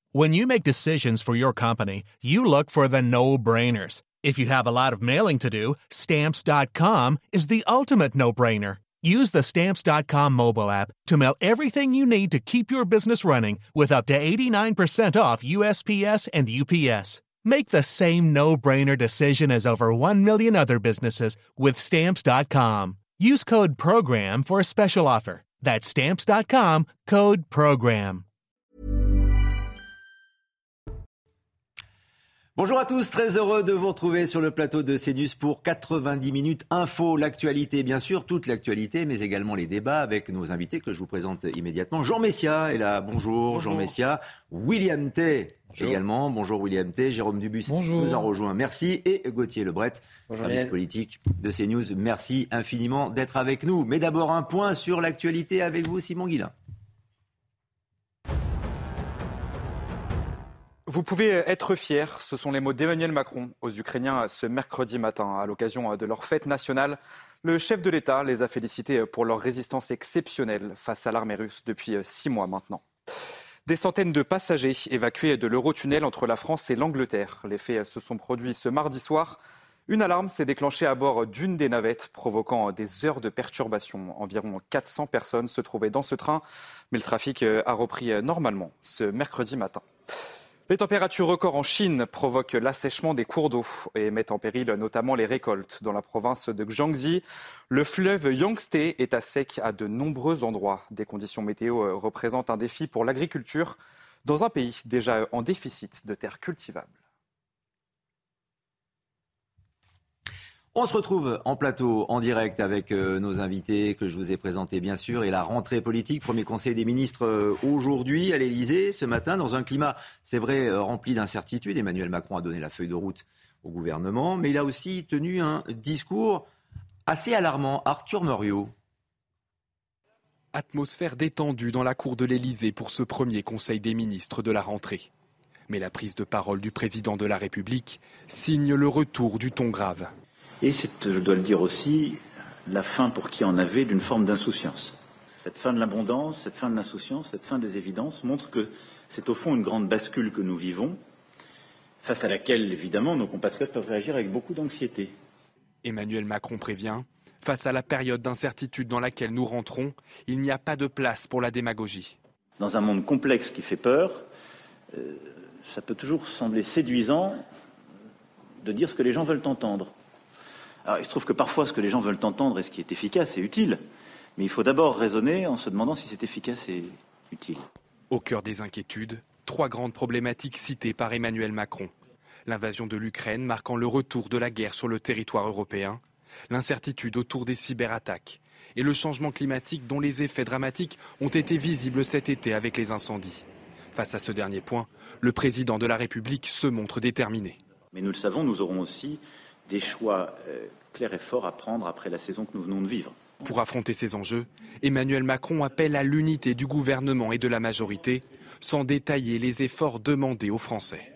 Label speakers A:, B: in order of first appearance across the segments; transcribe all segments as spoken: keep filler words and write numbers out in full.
A: When you make decisions for your company, you look for the no-brainers. If you have a lot of mailing to do, Stamps dot com is the ultimate no-brainer. Use the Stamps dot com mobile app to mail everything you need to keep your business running with up to eighty-nine percent off U S P S and U P S. Make the same no-brainer decision as over one million other businesses with Stamps dot com. Use code PROGRAM for a special offer. That's Stamps dot com, code PROGRAM.
B: Bonjour à tous, très heureux de vous retrouver sur le plateau de CNews pour quatre-vingt-dix minutes info, l'actualité bien sûr, toute l'actualité, mais également les débats avec nos invités que je vous présente immédiatement. Jean Messia est là, bonjour, bonjour. Jean Messia, William Tay bonjour. également, bonjour William Tay, Jérôme Dubus bonjour. nous a rejoint, merci, et Gauthier Lebret, bonjour, service Léa. politique de CNews, merci infiniment d'être avec nous. Mais d'abord un point sur l'actualité avec vous, Simon Guillain.
C: Vous pouvez être fiers, ce sont les mots d'Emmanuel Macron aux Ukrainiens ce mercredi matin. À l'occasion de leur fête nationale, le chef de l'État les a félicités pour leur résistance exceptionnelle face à l'armée russe depuis six mois maintenant. Des centaines de passagers évacués de l'Eurotunnel entre la France et l'Angleterre. Les faits se sont produits ce mardi soir. Une alarme s'est déclenchée à bord d'une des navettes, provoquant des heures de perturbation. Environ quatre cents personnes se trouvaient dans ce train, mais le trafic a repris normalement ce mercredi matin. Les températures records en Chine provoquent l'assèchement des cours d'eau et mettent en péril notamment les récoltes. Dans la province de Jiangxi, le fleuve Yangtze est à sec à de nombreux endroits. Des conditions météo représentent un défi pour l'agriculture dans un pays déjà en déficit de terres cultivables.
B: On se retrouve en plateau, en direct avec euh, nos invités que je vous ai présentés bien sûr et la rentrée politique, premier conseil des ministres euh, aujourd'hui à l'Elysée ce matin dans un climat, c'est vrai, euh, rempli d'incertitudes. Emmanuel Macron a donné la feuille de route au gouvernement, mais il a aussi tenu un discours assez alarmant. Arthur Muriot.
D: Atmosphère détendue dans la cour de l'Elysée pour ce premier conseil des ministres de la rentrée. Mais la prise de parole du président de la République signe le retour du ton grave.
E: Et c'est, je dois le dire aussi, la fin pour qui en avait d'une forme d'insouciance. Cette fin de l'abondance, cette fin de l'insouciance, cette fin des évidences montre que c'est au fond une grande bascule que nous vivons, face à laquelle, évidemment, nos compatriotes peuvent réagir avec beaucoup d'anxiété.
D: Emmanuel Macron prévient, face à la période d'incertitude dans laquelle nous rentrons, il n'y a pas de place pour la démagogie.
E: Dans un monde complexe qui fait peur, euh, ça peut toujours sembler séduisant de dire ce que les gens veulent entendre. Alors, il se trouve que parfois, ce que les gens veulent entendre et ce qui est efficace est utile. Mais il faut d'abord raisonner en se demandant si c'est efficace et utile.
D: Au cœur des inquiétudes, trois grandes problématiques citées par Emmanuel Macron. L'invasion de l'Ukraine marquant le retour de la guerre sur le territoire européen, l'incertitude autour des cyberattaques et le changement climatique dont les effets dramatiques ont été visibles cet été avec les incendies. Face à ce dernier point, le président de la République se montre déterminé.
E: Mais nous le savons, nous aurons aussi des choix euh, clairs et forts à prendre après la saison que nous venons de vivre.
D: Pour affronter ces enjeux, Emmanuel Macron appelle à l'unité du gouvernement et de la majorité, sans détailler les efforts demandés aux Français.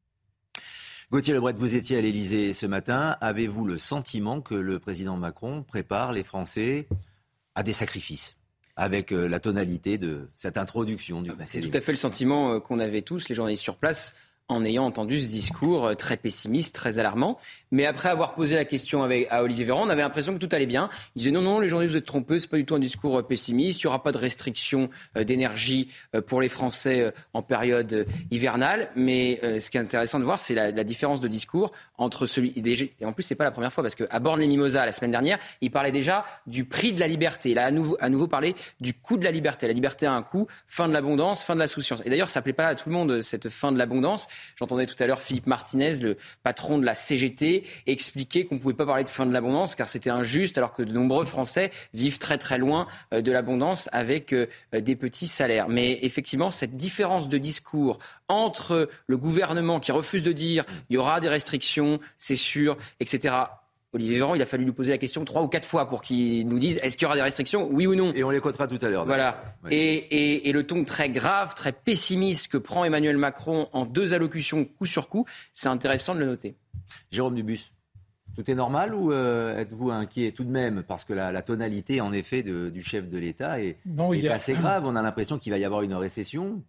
B: Gauthier Lebret, vous étiez à l'Elysée ce matin. Avez-vous le sentiment que le président Macron prépare les Français à des sacrifices avec euh, la tonalité de cette introduction du
F: ah bah, C'est tout à fait le sentiment euh, qu'on avait tous, les journalistes sur place, en ayant entendu ce discours très pessimiste, très alarmant. Mais après avoir posé la question avec, à Olivier Véran, on avait l'impression que tout allait bien. Il disait non, non, les journalistes, vous êtes trompés, c'est pas du tout un discours pessimiste. Il n'y aura pas de restriction d'énergie pour les Français en période hivernale. Mais ce qui est intéressant de voir, c'est la, la différence de discours entre celui... Et en plus, c'est pas la première fois, parce qu'à Borne-les-Mimosas, la semaine dernière, il parlait déjà du prix de la liberté. Il a à nouveau, à nouveau parlé du coût de la liberté. La liberté a un coût, fin de l'abondance, fin de l'insouciance. Et d'ailleurs, ça ne plaît pas à tout le monde, cette fin de l'abondance. J'entendais tout à l'heure Philippe Martinez, le patron de la C G T, expliquer qu'on ne pouvait pas parler de fin de l'abondance car c'était injuste, alors que de nombreux Français vivent très très loin de l'abondance avec des petits salaires. Mais effectivement, cette différence de discours entre le gouvernement qui refuse de dire il y aura des restrictions, c'est sûr, et cetera. Olivier Véran, il a fallu lui poser la question trois ou quatre fois pour qu'il nous dise est-ce qu'il y aura des restrictions, oui ou non.
B: Et on les quotera tout à l'heure.
F: Voilà. Oui. Et, et, et le ton très grave, très pessimiste que prend Emmanuel Macron en deux allocutions coup sur coup, c'est intéressant de le noter.
B: Jérôme Dubus, tout est normal ou euh, êtes-vous inquiet tout de même? Parce que la, la tonalité, en effet, de, du chef de l'État est, non, est a... assez grave. On a l'impression qu'il va y avoir une récession.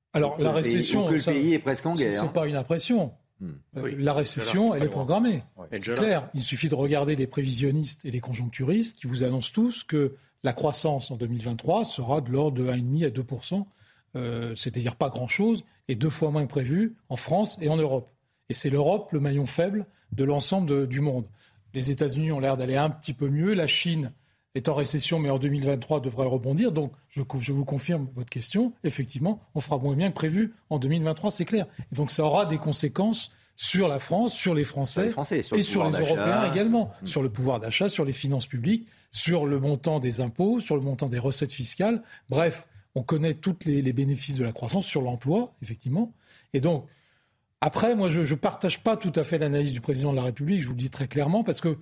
G: Alors, la récession...
B: Ou que le
G: ça,
B: pays est presque en guerre.
G: Ce n'est pas une impression. Hmm. Euh, oui. La récession, elle est programmée. Oui. C'est clair. Il suffit de regarder les prévisionnistes et les conjoncturistes qui vous annoncent tous que la croissance en deux mille vingt-trois sera de l'ordre de un virgule cinq à deux pour cent. Euh, c'est-à-dire pas grand-chose, et deux fois moins que prévu en France et en Europe. Et c'est l'Europe, le maillon faible de l'ensemble de, du monde. Les États-Unis ont l'air d'aller un petit peu mieux. La Chine est en récession, mais en deux mille vingt-trois devrait rebondir. Donc, je, je vous confirme votre question. Effectivement, on fera moins bien que prévu en deux mille vingt-trois, c'est clair. Et donc, ça aura des conséquences sur la France, sur les Français, les Français sur et sur les d'achat. Européens également. Mmh. Sur le pouvoir d'achat, sur les finances publiques, sur le montant des impôts, sur le montant des recettes fiscales. Bref, on connaît tous les, les bénéfices de la croissance sur l'emploi, effectivement. Et donc, après, moi, je ne partage pas tout à fait l'analyse du président de la République, je vous le dis très clairement, parce que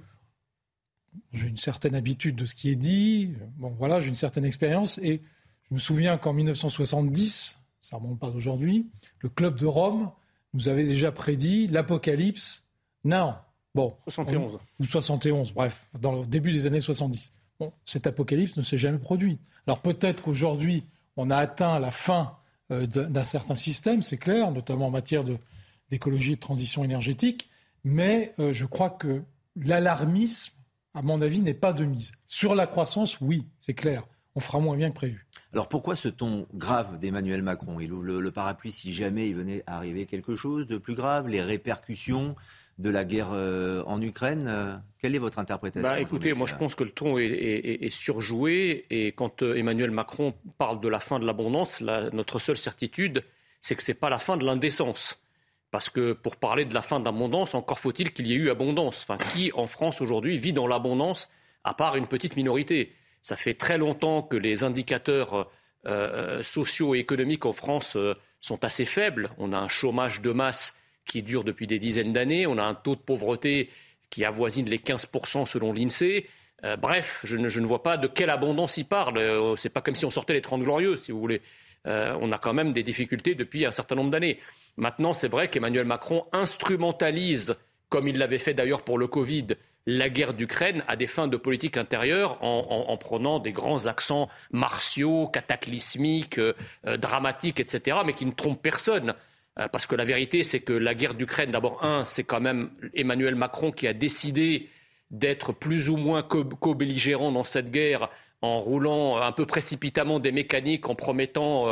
G: j'ai une certaine habitude de ce qui est dit. Bon, voilà, j'ai une certaine expérience. Et je me souviens qu'en dix-neuf cent soixante-dix, ça ne remonte pas d'aujourd'hui, le Club de Rome nous avait déjà prédit l'apocalypse. Non, bon.
H: soixante et onze.
G: On, ou soixante et onze, bref, dans le début des années soixante-dix. Bon, cet apocalypse ne s'est jamais produit. Alors peut-être qu'aujourd'hui, on a atteint la fin euh, d'un certain système, c'est clair, notamment en matière de, d'écologie et de transition énergétique, mais euh, je crois que l'alarmisme, à mon avis, n'est pas de mise. Sur la croissance, oui, c'est clair, on fera moins bien que prévu.
B: Alors pourquoi ce ton grave d'Emmanuel Macron ? Il ouvre le, le parapluie si jamais il venait à arriver quelque chose de plus grave, les répercussions de la guerre euh, en Ukraine. Euh, quelle est votre interprétation ?
H: Bah, écoutez, moi je pense que le ton est, est, est surjoué, et quand euh, Emmanuel Macron parle de la fin de l'abondance, la, notre seule certitude, c'est que ce n'est pas la fin de l'indécence. Parce que pour parler de la fin de l'abondance, encore faut-il qu'il y ait eu abondance. Enfin, qui en France aujourd'hui vit dans l'abondance, à part une petite minorité ? Ça fait très longtemps que les indicateurs euh, sociaux et économiques en France euh, sont assez faibles. On a un chômage de masse qui dure depuis des dizaines d'années. On a un taux de pauvreté qui avoisine les quinze pour cent selon l'INSEE. Euh, bref, je ne, je ne vois pas de quelle abondance il parle. Euh, c'est pas comme si on sortait les Trente Glorieuses, si vous voulez. Euh, on a quand même des difficultés depuis un certain nombre d'années. Maintenant, c'est vrai qu'Emmanuel Macron instrumentalise, comme il l'avait fait d'ailleurs pour le Covid, la guerre d'Ukraine à des fins de politique intérieure en, en, en prenant des grands accents martiaux, cataclysmiques, euh, euh, dramatiques, et cetera, mais qui ne trompent personne. Euh, parce que la vérité, c'est que la guerre d'Ukraine, d'abord, un, c'est quand même Emmanuel Macron qui a décidé d'être plus ou moins co- co-belligérant dans cette guerre en roulant un peu précipitamment des mécaniques, en promettant euh,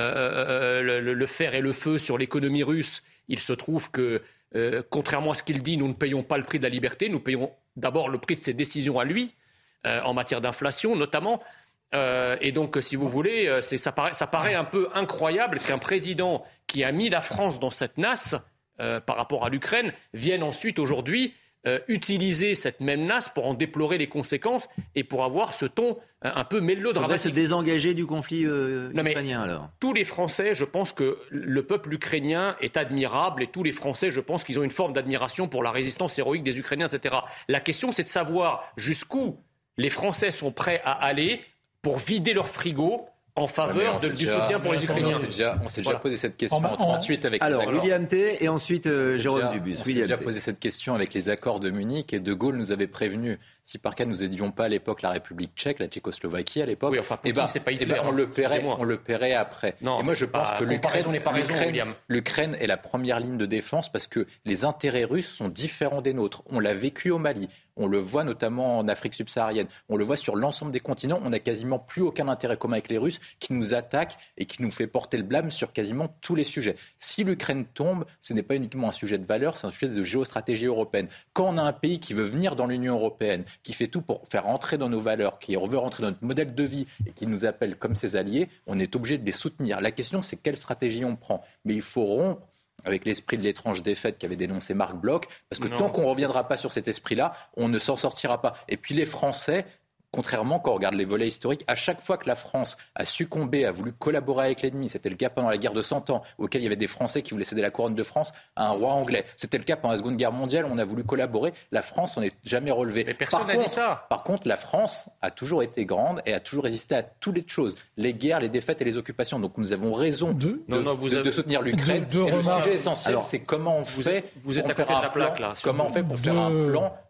H: euh, le, le fer et le feu sur l'économie russe. Il se trouve que, euh, contrairement à ce qu'il dit, nous ne payons pas le prix de la liberté, nous payons d'abord le prix de ses décisions à lui, euh, en matière d'inflation notamment. Euh, et donc, si vous voulez, c'est, ça, paraît, ça paraît un peu incroyable qu'un président qui a mis la France dans cette nasse euh, par rapport à l'Ukraine vienne ensuite aujourd'hui euh, utiliser cette même nasse pour en déplorer les conséquences et pour avoir ce ton euh, un peu mélodramatique.
B: Il faudrait se désengager du conflit euh,
H: non,
B: ukrainien alors.
H: Tous les Français, je pense que le peuple ukrainien est admirable, et tous les Français, je pense qu'ils ont une forme d'admiration pour la résistance héroïque des Ukrainiens, et cetera. La question, c'est de savoir jusqu'où les Français sont prêts à aller pour vider leur frigo en faveur ouais, de, du déjà, soutien pour les Ukrainiens.
I: On s'est déjà, on s'est déjà voilà. posé cette question
G: en,
I: en trente-huit avec
B: alors,
I: les accords.
B: William T. et ensuite euh, Jérôme
I: déjà,
B: Dubus.
I: On
B: William
I: s'est déjà
B: T.
I: posé cette question avec les accords de Munich, et De Gaulle nous avait prévenu, si par cas nous n'aidions pas à l'époque la République tchèque, la Tchécoslovaquie à l'époque,
H: oui, enfin, Poutine,
I: et ben,
H: c'est pas Hitler,
I: et ben, on, le paierait, on le paierait après.
H: Non,
I: et moi je pense que l'Ukraine,
H: n'est pas raison,
I: l'Ukraine, l'Ukraine est la première ligne de défense parce que les intérêts russes sont différents des nôtres. On l'a vécu au Mali. On le voit notamment en Afrique subsaharienne. On le voit sur l'ensemble des continents. On n'a quasiment plus aucun intérêt commun avec les Russes qui nous attaquent et qui nous fait porter le blâme sur quasiment tous les sujets. Si l'Ukraine tombe, ce n'est pas uniquement un sujet de valeur, c'est un sujet de géostratégie européenne. Quand on a un pays qui veut venir dans l'Union européenne, qui fait tout pour faire rentrer dans nos valeurs, qui veut rentrer dans notre modèle de vie et qui nous appelle comme ses alliés, on est obligé de les soutenir. La question, c'est quelle stratégie on prend. Mais il faut rompre avec l'esprit de l'étrange défaite qu'avait dénoncé Marc Bloch, parce que non, tant qu'on ne reviendra pas sur cet esprit-là, on ne s'en sortira pas. Et puis les Français, contrairement quand on regarde les volets historiques, à chaque fois que la France a succombé, a voulu collaborer avec l'ennemi, c'était le cas pendant la guerre de Cent Ans, auquel il y avait des Français qui voulaient céder la couronne de France à un roi anglais. C'était le cas pendant la Seconde Guerre mondiale, on a voulu collaborer, la France n'en est jamais relevée.
H: Mais personne n'a dit ça.
I: Par contre, la France a toujours été grande et a toujours résisté à toutes les choses, les guerres, les défaites et les occupations. Donc nous avons raison de, de, non, non, vous de, avez... de soutenir l'Ukraine.
G: De, de
I: et le sujet essentiel, alors, c'est comment on fait,
H: vous êtes, vous êtes à côté de la plaque, là.
I: Comment on fait pour faire un plan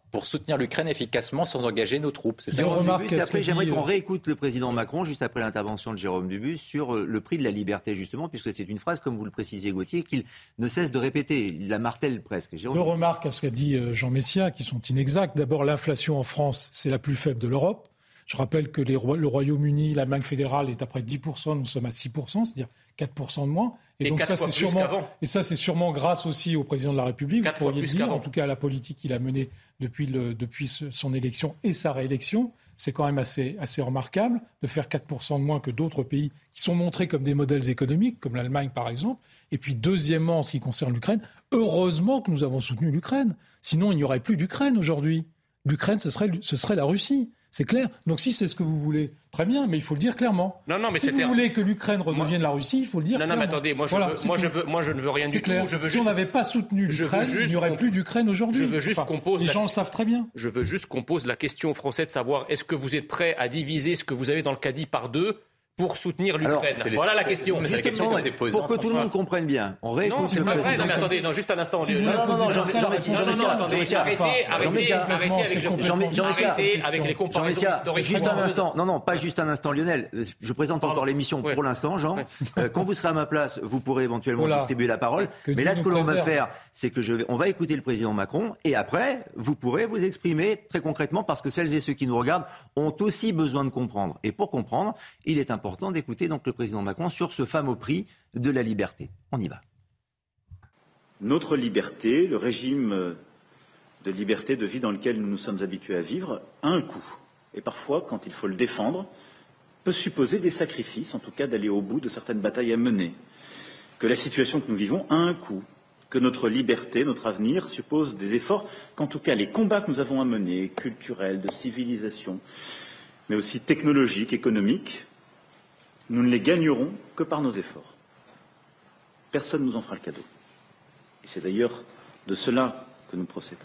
I: pour soutenir l'Ukraine efficacement sans engager nos troupes. C'est ça.
B: Jérôme
G: remarque,
B: Dubus, et après, j'aimerais
G: dit,
B: qu'on
G: euh...
B: réécoute le président Macron juste après l'intervention de Jérôme Dubus sur le prix de la liberté, justement, puisque c'est une phrase, comme vous le précisiez, Gauthier, qu'il ne cesse de répéter. Il la martèle presque. Jérôme
G: Deux
B: Dubus.
G: remarques à ce qu'a dit Jean Messia qui sont inexactes. D'abord, l'inflation en France, c'est la plus faible de l'Europe. Je rappelle que les, le Royaume-Uni, l'Allemagne fédérale est à près de dix pour cent, nous sommes à six pour cent, c'est-à-dire quatre pour cent de moins. Et, et donc ça c'est, sûrement, et ça, c'est sûrement grâce aussi au président de la République, vous pourriez le dire, qu'avant. En tout cas à la politique qu'il a menée depuis, le, depuis son élection et sa réélection. C'est quand même assez, assez remarquable de faire quatre pour cent de moins que d'autres pays qui sont montrés comme des modèles économiques, comme l'Allemagne par exemple. Et puis deuxièmement, en ce qui concerne l'Ukraine, heureusement que nous avons soutenu l'Ukraine. Sinon, il n'y aurait plus d'Ukraine aujourd'hui. L'Ukraine, ce serait, ce serait la Russie. C'est clair. Donc si c'est ce que vous voulez, très bien, mais il faut le dire clairement.
H: Non, non, mais
G: si
H: c'est
G: vous
H: clair.
G: voulez que l'Ukraine redevienne moi... la Russie, il faut le dire
H: non,
G: clairement.
H: Non, mais attendez, moi je,
G: voilà,
H: veux, moi, je veux, moi je ne veux rien
G: c'est
H: du
G: clair.
H: tout. Je veux
G: si
H: juste...
G: on n'avait pas soutenu l'Ukraine, il n'y aurait plus d'Ukraine aujourd'hui.
H: Je veux juste
G: enfin,
H: qu'on pose
G: les
H: la...
G: gens le savent très bien.
H: Je veux juste qu'on pose la question aux Français de savoir est-ce que vous êtes prêts à diviser ce que vous avez dans le caddie par deux pour soutenir l'Ukraine. Alors, voilà la question.
B: C'est la question qui s'est posée. Pour que tout le monde comprenne bien, on réécoute.
H: Non, c'est pas vrai. Non, mais attendez, non, juste un instant.
G: Si vous non, non, non, Jean-Messia,
H: attendez, arrêtez, arrêtez, arrêtez avec les comparaisons historiques.
B: Juste un instant. Non, non, pas juste un instant, Lionel. Je présente encore l'émission pour l'instant, Jean. Quand vous serez à ma place, vous pourrez éventuellement distribuer la parole. Mais là, ce que l'on va faire, c'est que je vais, on va écouter le président Macron et après, vous pourrez vous exprimer très concrètement parce que celles et ceux qui nous regardent ont aussi besoin de comprendre. Et pour comprendre, il est important important d'écouter donc le président Macron sur ce fameux prix de la liberté. On y va.
E: Notre liberté, le régime de liberté, de vie dans lequel nous nous sommes habitués à vivre, a un coût. Et parfois, quand il faut le défendre, peut supposer des sacrifices, en tout cas d'aller au bout de certaines batailles à mener. Que la situation que nous vivons a un coût. Que notre liberté, notre avenir suppose des efforts, qu'en tout cas les combats que nous avons à mener, culturels, de civilisation, mais aussi technologiques, économiques, nous ne les gagnerons que par nos efforts. Personne ne nous en fera le cadeau. Et c'est d'ailleurs de cela que nous procédons.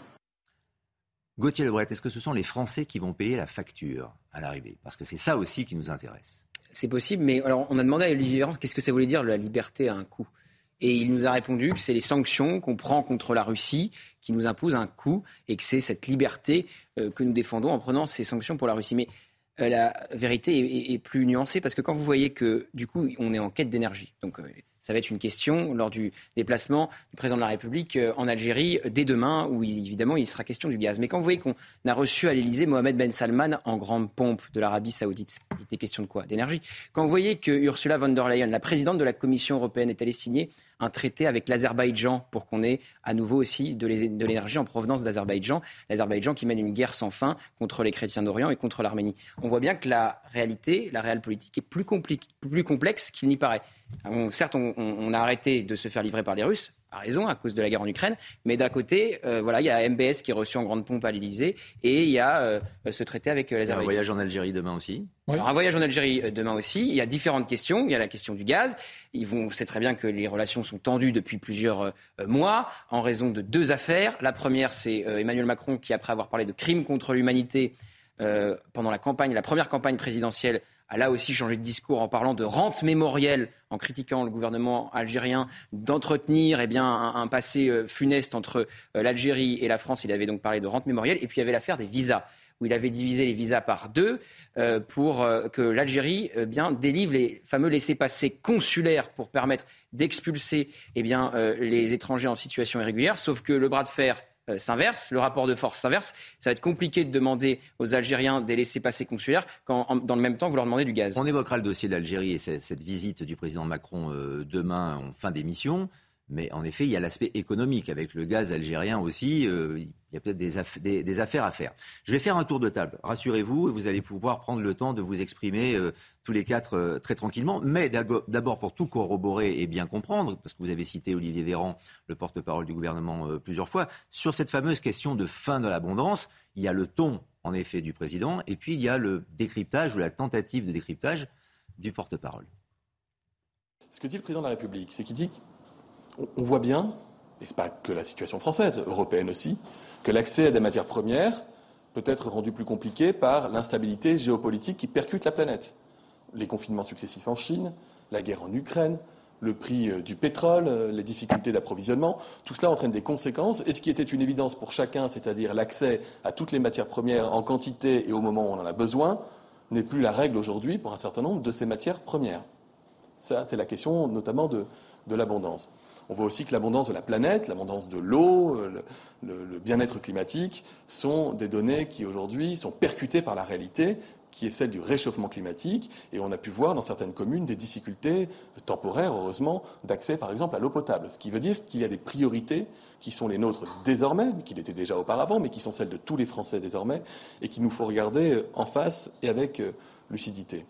B: Gauthier Lebret, est-ce que ce sont les Français qui vont payer la facture à l'arrivée ? Parce que c'est ça aussi qui nous intéresse.
F: C'est possible, mais alors on a demandé à Olivier Véran qu'est-ce que ça voulait dire la liberté a un coût. Et il nous a répondu que c'est les sanctions qu'on prend contre la Russie qui nous imposent un coût et que c'est cette liberté euh, que nous défendons en prenant ces sanctions pour la Russie. Mais Euh, la vérité est, est, est plus nuancée parce que quand vous voyez que, du coup, on est en quête d'énergie. Donc, euh, ça va être une question lors du déplacement du président de la République euh, en Algérie euh, dès demain, où il, évidemment, il sera question du gaz. Mais quand vous voyez qu'on a reçu à l'Élysée Mohamed Ben Salman en grande pompe de l'Arabie Saoudite, il était question de quoi ? D'énergie. Quand vous voyez que Ursula von der Leyen, la présidente de la Commission européenne, est allée signer un traité avec l'Azerbaïdjan pour qu'on ait à nouveau aussi de l'énergie en provenance d'Azerbaïdjan. L'Azerbaïdjan qui mène une guerre sans fin contre les chrétiens d'Orient et contre l'Arménie. On voit bien que la réalité, la réelle politique est plus, compli- plus complexe qu'il n'y paraît. On, certes, on, on, on a arrêté de se faire livrer par les Russes, à raison, à cause de la guerre en Ukraine, mais d'un côté, euh, voilà, il y a M B S qui est reçu en grande pompe à l'Élysée et il y a euh, ce traité avec euh, l'Azerbaïdjan.
B: Un voyage en Algérie demain aussi.
G: Oui.
F: Alors, un voyage en Algérie euh, demain aussi. Il y a différentes questions. Il y a la question du gaz. Ils vont, on sait très bien que les relations sont tendues depuis plusieurs euh, mois en raison de deux affaires. La première, c'est euh, Emmanuel Macron qui, après avoir parlé de crimes contre l'humanité euh, pendant la campagne, la première campagne présidentielle, a là aussi changé de discours en parlant de rente mémorielle, en critiquant le gouvernement algérien d'entretenir eh bien, un, un passé euh, funeste entre euh, l'Algérie et la France. Il avait donc parlé de rente mémorielle. Et puis il y avait l'affaire des visas, où il avait divisé les visas par deux euh, pour euh, que l'Algérie euh, bien, délivre les fameux laissez-passer consulaires pour permettre d'expulser eh bien, euh, les étrangers en situation irrégulière. Sauf que le bras de fer Euh, s'inverse, le rapport de force s'inverse. Ça va être compliqué de demander aux Algériens des laissez-passer consulaires quand, en, dans le même temps, vous leur demandez du gaz.
B: On évoquera le dossier de l'Algérie et cette, cette visite du président Macron euh, demain en fin d'émission. Mais en effet, il y a l'aspect économique avec le gaz algérien aussi. Euh, il y a peut-être des, aff- des, des affaires à faire. Je vais faire un tour de table. Rassurez-vous, vous allez pouvoir prendre le temps de vous exprimer euh, tous les quatre euh, très tranquillement. Mais d'abord, pour tout corroborer et bien comprendre, parce que vous avez cité Olivier Véran, le porte-parole du gouvernement, euh, plusieurs fois, sur cette fameuse question de fin de l'abondance, il y a le ton, en effet, du président, et puis il y a le décryptage ou la tentative de décryptage du porte-parole.
J: Ce que dit le président de la République, c'est qu'il dit on voit bien, et ce n'est pas que la situation française, européenne aussi, que l'accès à des matières premières peut être rendu plus compliqué par l'instabilité géopolitique qui percute la planète. Les confinements successifs en Chine, la guerre en Ukraine, le prix du pétrole, les difficultés d'approvisionnement. Tout cela entraîne des conséquences. Et ce qui était une évidence pour chacun, c'est-à-dire l'accès à toutes les matières premières en quantité et au moment où on en a besoin, n'est plus la règle aujourd'hui pour un certain nombre de ces matières premières. Ça, c'est la question notamment de, de l'abondance. On voit aussi que l'abondance de la planète, l'abondance de l'eau, le, le, le bien-être climatique sont des données qui aujourd'hui sont percutées par la réalité, qui est celle du réchauffement climatique. Et on a pu voir dans certaines communes des difficultés temporaires, heureusement, d'accès par exemple à l'eau potable. Ce qui veut dire qu'il y a des priorités qui sont les nôtres désormais, qui l'étaient déjà auparavant, mais qui sont celles de tous les Français désormais, et qu'il nous faut regarder en face et avec lucidité.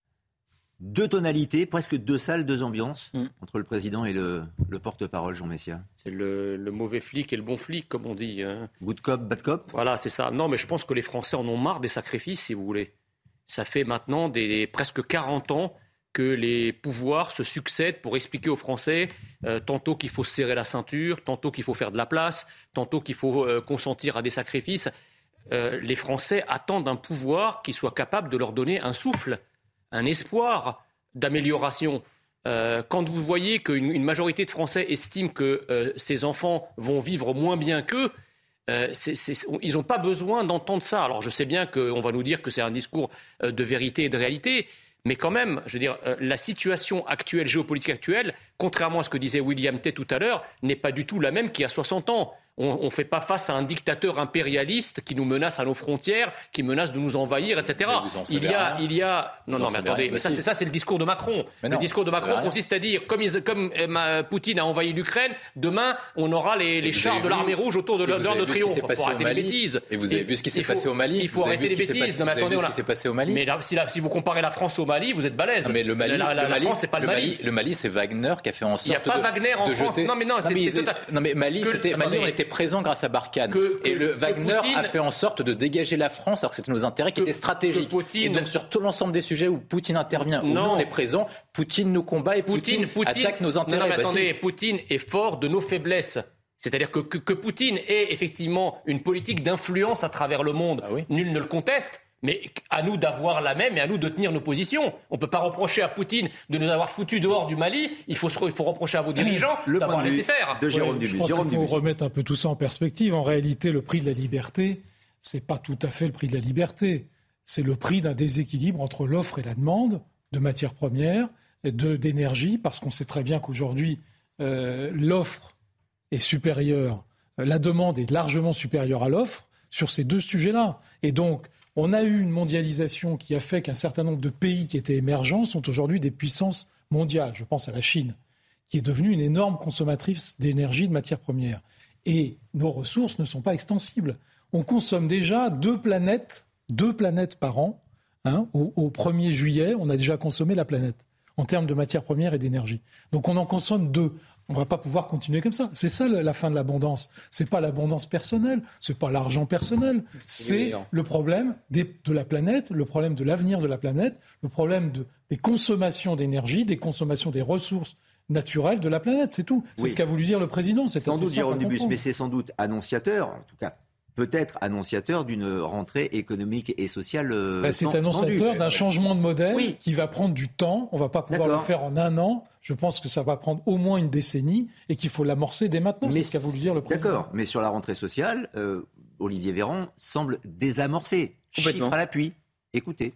B: Deux tonalités, presque deux salles, deux ambiances, mmh. entre le président et le, le porte-parole, Jean Messia.
H: C'est le, le mauvais flic et le bon flic, comme on dit. Hein.
B: Good cop, bad cop.
H: Voilà, c'est ça. Non, mais je pense que les Français en ont marre des sacrifices, si vous voulez. Ça fait maintenant des, presque quarante ans que les pouvoirs se succèdent pour expliquer aux Français euh, tantôt qu'il faut se serrer la ceinture, tantôt qu'il faut faire de la place, tantôt qu'il faut euh, consentir à des sacrifices. Euh, les Français attendent un pouvoir qui soit capable de leur donner un souffle, un espoir d'amélioration. Euh, quand vous voyez qu'une une majorité de Français estiment que euh, ces enfants vont vivre moins bien qu'eux, euh, c'est, c'est, ils n'ont pas besoin d'entendre ça. Alors je sais bien qu'on va nous dire que c'est un discours euh, de vérité et de réalité, mais quand même, je veux dire, euh, la situation actuelle, géopolitique actuelle, contrairement à ce que disait William Tay tout à l'heure, n'est pas du tout la même qu'il y a soixante ans. On ne fait pas face à un dictateur impérialiste qui nous menace à nos frontières, qui menace de nous envahir, et cetera. Il y a, il y a, non, non, mais attendez, mais ça, c'est ça, c'est le discours de Macron. Mais le non, discours de Macron consiste à dire, comme, ils, comme euh, Poutine a envahi l'Ukraine, demain, on aura les, les chars de l'armée rouge autour de l'heure de triomphe. Il faut arrêter les bêtises.
I: Et vous avez vu ce qui s'est passé au Mali.
H: Il faut arrêter les bêtises. Non, mais attendez,
I: ce qui s'est passé au Mali.
H: Mais là, si, là, si vous comparez la France au Mali, vous êtes balèze.
I: Mais le Mali,
H: la, la, la France, c'est pas le Mali.
I: Le Mali, c'est Wagner qui a fait en sorte de.
H: Il n'y a pas Wagner en France. Non, mais non, c'est
I: non, mais Mali, c'était Mali, on était présent grâce à Barkhane. Que, que, et le Wagner Poutine, a fait en sorte de dégager la France alors que c'était nos intérêts qui que, étaient stratégiques. Poutine, et donc sur tout l'ensemble des sujets où Poutine intervient, où non, nous on est présent, Poutine nous combat et Poutine, Poutine, Poutine attaque nos intérêts.
H: Non, mais
I: bah,
H: attendez,
I: si.
H: Poutine est fort de nos faiblesses. C'est-à-dire que, que, que Poutine ait effectivement une politique d'influence à travers le monde, ah oui. Nul ne le conteste. Mais à nous d'avoir la même et à nous de tenir nos positions. On ne peut pas reprocher à Poutine de nous avoir foutus dehors du Mali. Il faut, se, il faut reprocher à vos dirigeants le d'avoir laissé faire.
B: De Jérôme
G: ouais,
B: Dubus.
G: Je crois
B: Jérôme
G: qu'il faut
B: Dubus.
G: remettre un peu tout ça en perspective. En réalité, le prix de la liberté, ce n'est pas tout à fait le prix de la liberté. C'est le prix d'un déséquilibre entre l'offre et la demande de matières premières, de, d'énergie, parce qu'on sait très bien qu'aujourd'hui, euh, l'offre est supérieure, la demande est largement supérieure à l'offre sur ces deux sujets-là. Et donc, on a eu une mondialisation qui a fait qu'un certain nombre de pays qui étaient émergents sont aujourd'hui des puissances mondiales. Je pense à la Chine, qui est devenue une énorme consommatrice d'énergie, de matières premières. Et nos ressources ne sont pas extensibles. On consomme déjà deux planètes, deux planètes par an. Hein, au, au premier juillet, on a déjà consommé la planète en termes de matières premières et d'énergie. Donc on en consomme deux. On ne va pas pouvoir continuer comme ça. C'est ça la fin de l'abondance. Ce n'est pas l'abondance personnelle, ce n'est pas l'argent personnel. C'est le problème des, de la planète, le problème de l'avenir de la planète, le problème de, des consommations d'énergie, des consommations des ressources naturelles de la planète. C'est tout. C'est oui. ce qu'a voulu dire le président. C'est
B: sans doute, Jérôme Dubus, mais c'est sans doute annonciateur, en tout cas. Peut-être annonciateur d'une rentrée économique et sociale. Euh,
G: bah, c'est annonciateur d'un changement de modèle oui. qui va prendre du temps. On ne va pas pouvoir D'accord. le faire en un an. Je pense que ça va prendre au moins une décennie et qu'il faut l'amorcer dès maintenant. Mais c'est ce qu'a voulu dire le président.
B: D'accord, mais sur la rentrée sociale, euh, Olivier Véran semble désamorcé. Chiffre à l'appui. Écoutez.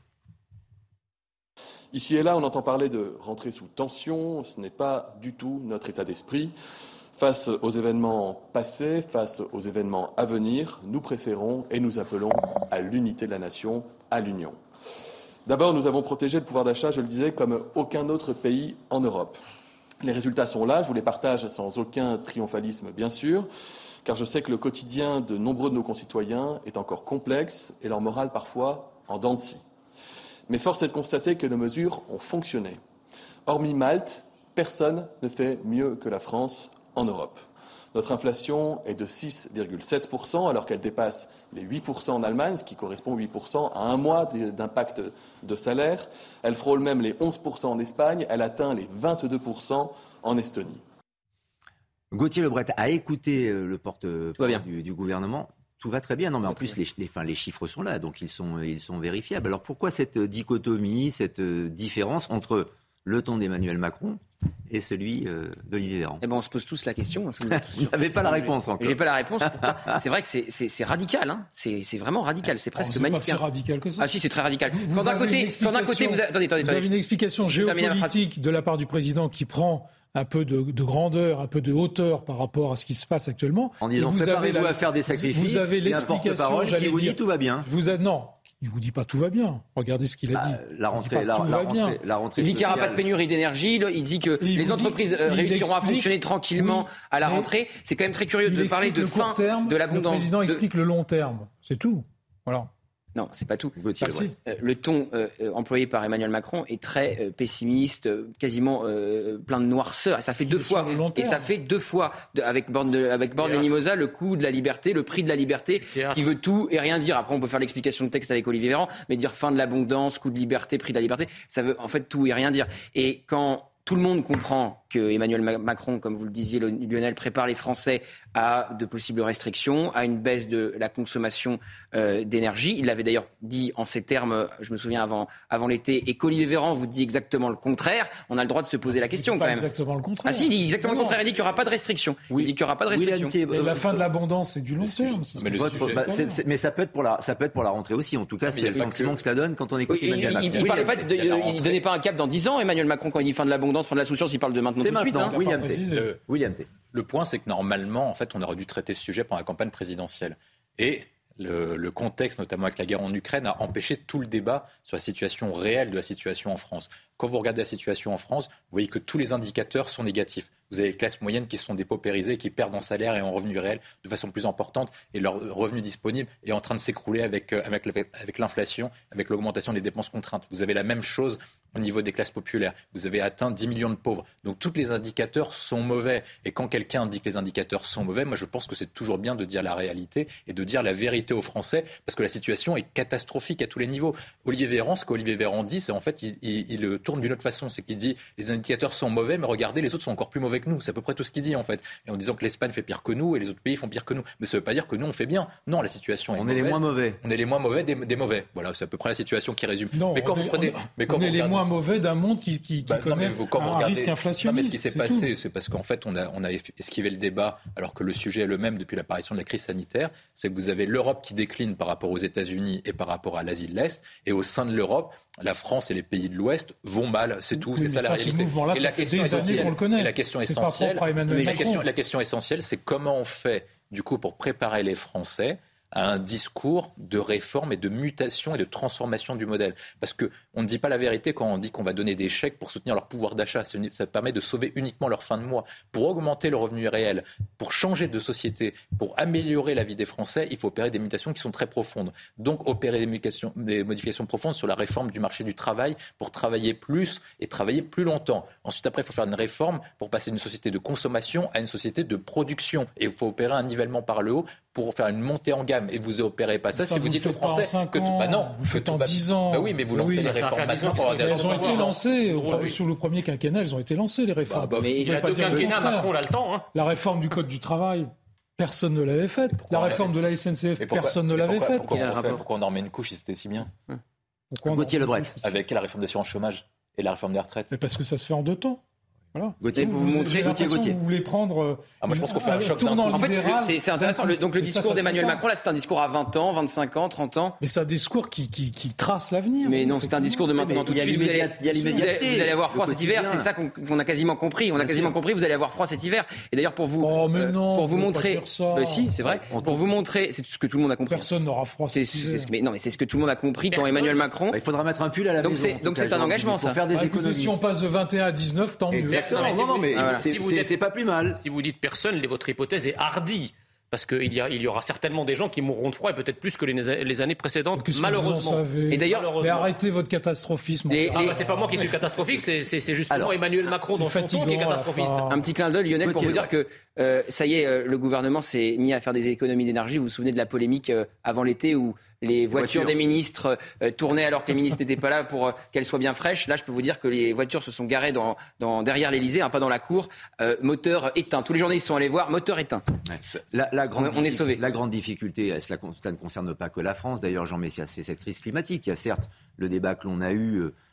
J: Ici et là, on entend parler de rentrée sous tension. Ce n'est pas du tout notre état d'esprit. Face aux événements passés, face aux événements à venir, nous préférons et nous appelons à l'unité de la nation, à l'union. D'abord, nous avons protégé le pouvoir d'achat, je le disais, comme aucun autre pays en Europe. Les résultats sont là, je vous les partage sans aucun triomphalisme, bien sûr, car je sais que le quotidien de nombreux de nos concitoyens est encore complexe et leur morale parfois en dents de scie. Mais force est de constater que nos mesures ont fonctionné. Hormis Malte, personne ne fait mieux que la France en Europe. Notre inflation est de six virgule sept pour cent alors qu'elle dépasse les huit pour cent en Allemagne, ce qui correspond huit pour cent à un mois d'impact de salaire. Elle frôle même les onze pour cent en Espagne, elle atteint les vingt-deux pour cent en Estonie.
B: Gauthier Lebret a écouté le porte-parole du, du gouvernement. Tout va très bien. Non, mais en plus, les, les, enfin, les chiffres sont là, donc ils sont, ils sont vérifiables. Alors pourquoi cette dichotomie, cette différence entre le ton d'Emmanuel Macron et celui euh, d'Olivier Véran?
F: Eh ben, on se pose tous la question. Hein,
B: vous n'avez pas la réponse encore.
F: J'ai pas la réponse. C'est vrai que c'est, c'est, c'est radical. Hein. C'est, c'est vraiment radical. C'est presque
G: Alors,
F: magnifique.
G: C'est pas si radical que ça.
F: Ah si, c'est très radical.
G: Vous,
F: quand d'un côté, quand d'un côté, vous, a... attendez, attendez,
G: vous avez une explication
F: si
G: géopolitique de la part du président qui prend un peu de, de grandeur, un peu de hauteur par rapport à ce qui se passe actuellement.
B: En disant, préparez-vous la... à faire des sacrifices.
G: Vous avez l'explication,
B: qui vous dit tout va bien.
G: Vous a... Non. Il ne vous dit pas tout va bien. Regardez ce qu'il a
B: bah,
G: dit.
B: La rentrée, la, la, rentrée, la rentrée
F: il dit qu'il n'y aura
B: sociale.
F: pas de pénurie d'énergie. Il dit que
G: il
F: les entreprises
G: dit,
F: réussiront
G: explique,
F: à fonctionner tranquillement oui, à la rentrée. C'est quand même très curieux de parler de fin
G: terme,
F: de l'abondance.
G: Le président
F: de...
G: explique le long terme. C'est tout. Voilà.
F: Non, c'est pas tout.
B: Gauthier,
F: ah, si. euh, le ton euh, employé par Emmanuel Macron est très euh, pessimiste, euh, quasiment euh, plein de noirceur. Et ça fait deux fois. Et ça fait deux fois de, avec Borne, de, avec Borne et Mimosa, le coût de la liberté, le prix de la liberté, qui veut tout et rien dire. Après, on peut faire l'explication de texte avec Olivier Véran, mais dire fin de l'abondance, coût de liberté, prix de la liberté, ça veut en fait tout et rien dire. Et quand tout le monde comprend que Emmanuel Macron, comme vous le disiez, Lionel, prépare les Français à de possibles restrictions, à une baisse de la consommation euh, d'énergie. Il l'avait d'ailleurs dit en ces termes, je me souviens, avant, avant l'été, et qu'Olivier Véran vous dit exactement le contraire. On a le droit de se poser la question quand
G: pas
F: même.
G: Exactement le contraire.
F: Ah si, il dit exactement non, le contraire. Il dit qu'il n'y aura pas de restrictions. Oui. Il dit qu'il n'y aura pas de restrictions.
G: Oui, la fin de l'abondance, c'est du long terme.
B: C'est mais, votre, bah, c'est, c'est, mais ça peut être pour la, ça peut être pour la rentrée aussi. En tout cas, c'est le sentiment que... que cela donne quand on écoute
F: oui,
B: Emmanuel Macron.
F: Il, il, il parlait pas de, il donnait pas un cap dans dix ans. Emmanuel Macron, quand il dit fin de l'abondance, fin de la souciance, il parle de maintenant
B: c'est
F: tout de suite.
B: Hein. William
G: T.
B: Le, William T.
I: Le point, c'est que normalement, en fait, on aurait dû traiter ce sujet pendant la campagne présidentielle. Et le, le contexte, notamment avec la guerre en Ukraine, a empêché tout le débat sur la situation réelle de la situation en France. Quand vous regardez la situation en France, vous voyez que tous les indicateurs sont négatifs. Vous avez les classes moyennes qui sont dépaupérisées, qui perdent en salaire et en revenus réels de façon plus importante, et leur revenu disponible est en train de s'écrouler avec, avec, avec l'inflation, avec l'augmentation des dépenses contraintes. Vous avez la même chose au niveau des classes populaires. Vous avez atteint dix millions de pauvres. Donc tous les indicateurs sont mauvais. Et quand quelqu'un dit que les indicateurs sont mauvais, moi je pense que c'est toujours bien de dire la réalité et de dire la vérité aux Français, parce que la situation est catastrophique à tous les niveaux. Olivier Véran, ce qu'Olivier Véran dit, c'est en fait, il, il, il le tourne d'une autre façon. C'est qu'il dit les indicateurs sont mauvais, mais regardez, les autres sont encore plus mauvais que nous. C'est à peu près tout ce qu'il dit en fait. Et en disant que l'Espagne fait pire que nous et les autres pays font pire que nous. Mais ça ne veut pas dire que nous on fait bien. Non, la situation est
B: on
I: mauvaise.
B: On est les moins mauvais.
I: On est les moins mauvais des, des mauvais. Voilà, c'est à peu près la situation qui résume.
G: Non,
I: mais quand
G: on
I: vous prenez,
G: est, on,
I: mais quand
G: on
I: vous
G: est les moins mauvais d'un monde qui, qui, qui
I: bah,
G: connaît
I: non, vous, quand
G: un
I: vous regardez,
G: risque inflationniste.
I: Non, mais ce qui s'est
G: c'est
I: passé,
G: tout.
I: c'est parce qu'en fait, on a, on a esquivé le débat, alors que le sujet est le même depuis l'apparition de la crise sanitaire. C'est que vous avez l'Europe qui décline par rapport aux États-Unis et par rapport à l'Asie de l'Est, et au sein de l'Europe, la France et les pays de l'Ouest vont mal. C'est tout,
G: oui,
I: c'est ça, ça la réalité.
G: Là,
I: et la question essentielle,
G: le connaît.
I: Et la question
G: c'est
I: essentielle,
G: pas
I: mais la question, la question essentielle, c'est comment on fait du coup pour préparer les Français à un discours de réforme et de mutation et de transformation du modèle. Parce qu'on ne dit pas la vérité quand on dit qu'on va donner des chèques pour soutenir leur pouvoir d'achat. Ça permet de sauver uniquement leur fin de mois. Pour augmenter le revenu réel, pour changer de société, pour améliorer la vie des Français, il faut opérer des mutations qui sont très profondes. Donc opérer des modifications, des modifications profondes sur la réforme du marché du travail pour travailler plus et travailler plus longtemps. Ensuite, après, il faut faire une réforme pour passer d'une société de consommation à une société de production. Et il faut opérer un nivellement par le haut pour faire une montée en gamme. Et vous opérez pas ça,
G: ça
I: si vous,
G: vous
I: dites aux Français
G: que
I: tout, bah non,
G: vous faites en dix ans.
I: Bah oui, mais vous lancez
G: oui,
I: les réformes maintenant pour avoir des
G: elles ont été lancées
H: oui, oui.
G: sous le premier quinquennat, elles ont été lancées les réformes.
I: Bah, bah,
H: mais il y a deux quinquennats, Macron a le temps. Hein.
G: La réforme du code du travail, personne ne l'avait faite. La réforme de la S N C F, pourquoi, personne ne l'avait faite.
I: Pourquoi, pourquoi, pourquoi, pourquoi on en remet une couche si c'était si bien
B: Gauthier Lebret.
I: Avec la réforme d'assurance chômage et la réforme des retraites.
G: C'est parce que ça se fait en deux temps. Voilà.
F: Gauthier, vous, vous montrez
G: Gauthier, Gauthier. Vous voulez prendre.
I: Ah, moi, je pense qu'on fait un choc d'un coup.
F: En fait, c'est, c'est intéressant. Le, donc, le discours ça, ça d'Emmanuel Macron, là, c'est un discours à vingt ans, vingt-cinq ans, trente ans.
G: Mais c'est un discours qui, qui, qui trace l'avenir.
F: Mais non, c'est un discours de maintenant tout de suite. Vous allez, vous, allez, vous allez avoir froid cet hiver. C'est ça qu'on, qu'on a quasiment compris. On a quasiment compris. Vous allez avoir froid cet hiver. Et d'ailleurs, pour vous,
G: oh, mais non,
F: euh, pour vous montrer.
G: Bah,
F: si, c'est vrai. Pour vous montrer, c'est ce que tout le monde a compris.
G: Personne n'aura froid.
F: C'est, c'est ce que, mais non, mais c'est ce que tout le monde a compris quand Emmanuel Macron.
B: Il faudra mettre un pull à la maison.
F: Donc c'est un engagement, ça.
B: Faire des économies.
G: Si on passe de vingt et un à dix-neuf, tant mieux.
B: Exactement. Non, non, mais c'est pas plus mal.
H: Si vous dites personne, votre hypothèse est hardie. Parce qu'il y, il y aura certainement des gens qui mourront de froid et peut-être plus que les, les années précédentes, malheureusement.
G: Et d'ailleurs, mais arrêtez votre catastrophisme.
H: Les, ah, bah, c'est pas moi qui suis catastrophique, c'est, c'est, c'est justement Alors, Emmanuel Macron dans son ton qui est catastrophiste.
F: Un petit clin d'œil, Lionel, pour vous dire que euh, ça y est, euh, le gouvernement s'est mis à faire des économies d'énergie. Vous vous souvenez de la polémique euh, avant l'été où les voitures, voitures des ministres euh, tournaient alors que les ministres n'étaient pas là pour euh, qu'elles soient bien fraîches. Là, je peux vous dire que les voitures se sont garées dans, dans, derrière l'Élysée, hein, pas dans la cour. Euh, moteur éteint. Tous les journalistes sont allés voir, moteur éteint.
B: Ouais, la, la grande
F: on, on est sauvés.
B: La grande difficulté, cela, cela ne concerne pas que la France. D'ailleurs, Jean Messia, c'est cette crise climatique. Il y a certes le débat que l'on a eu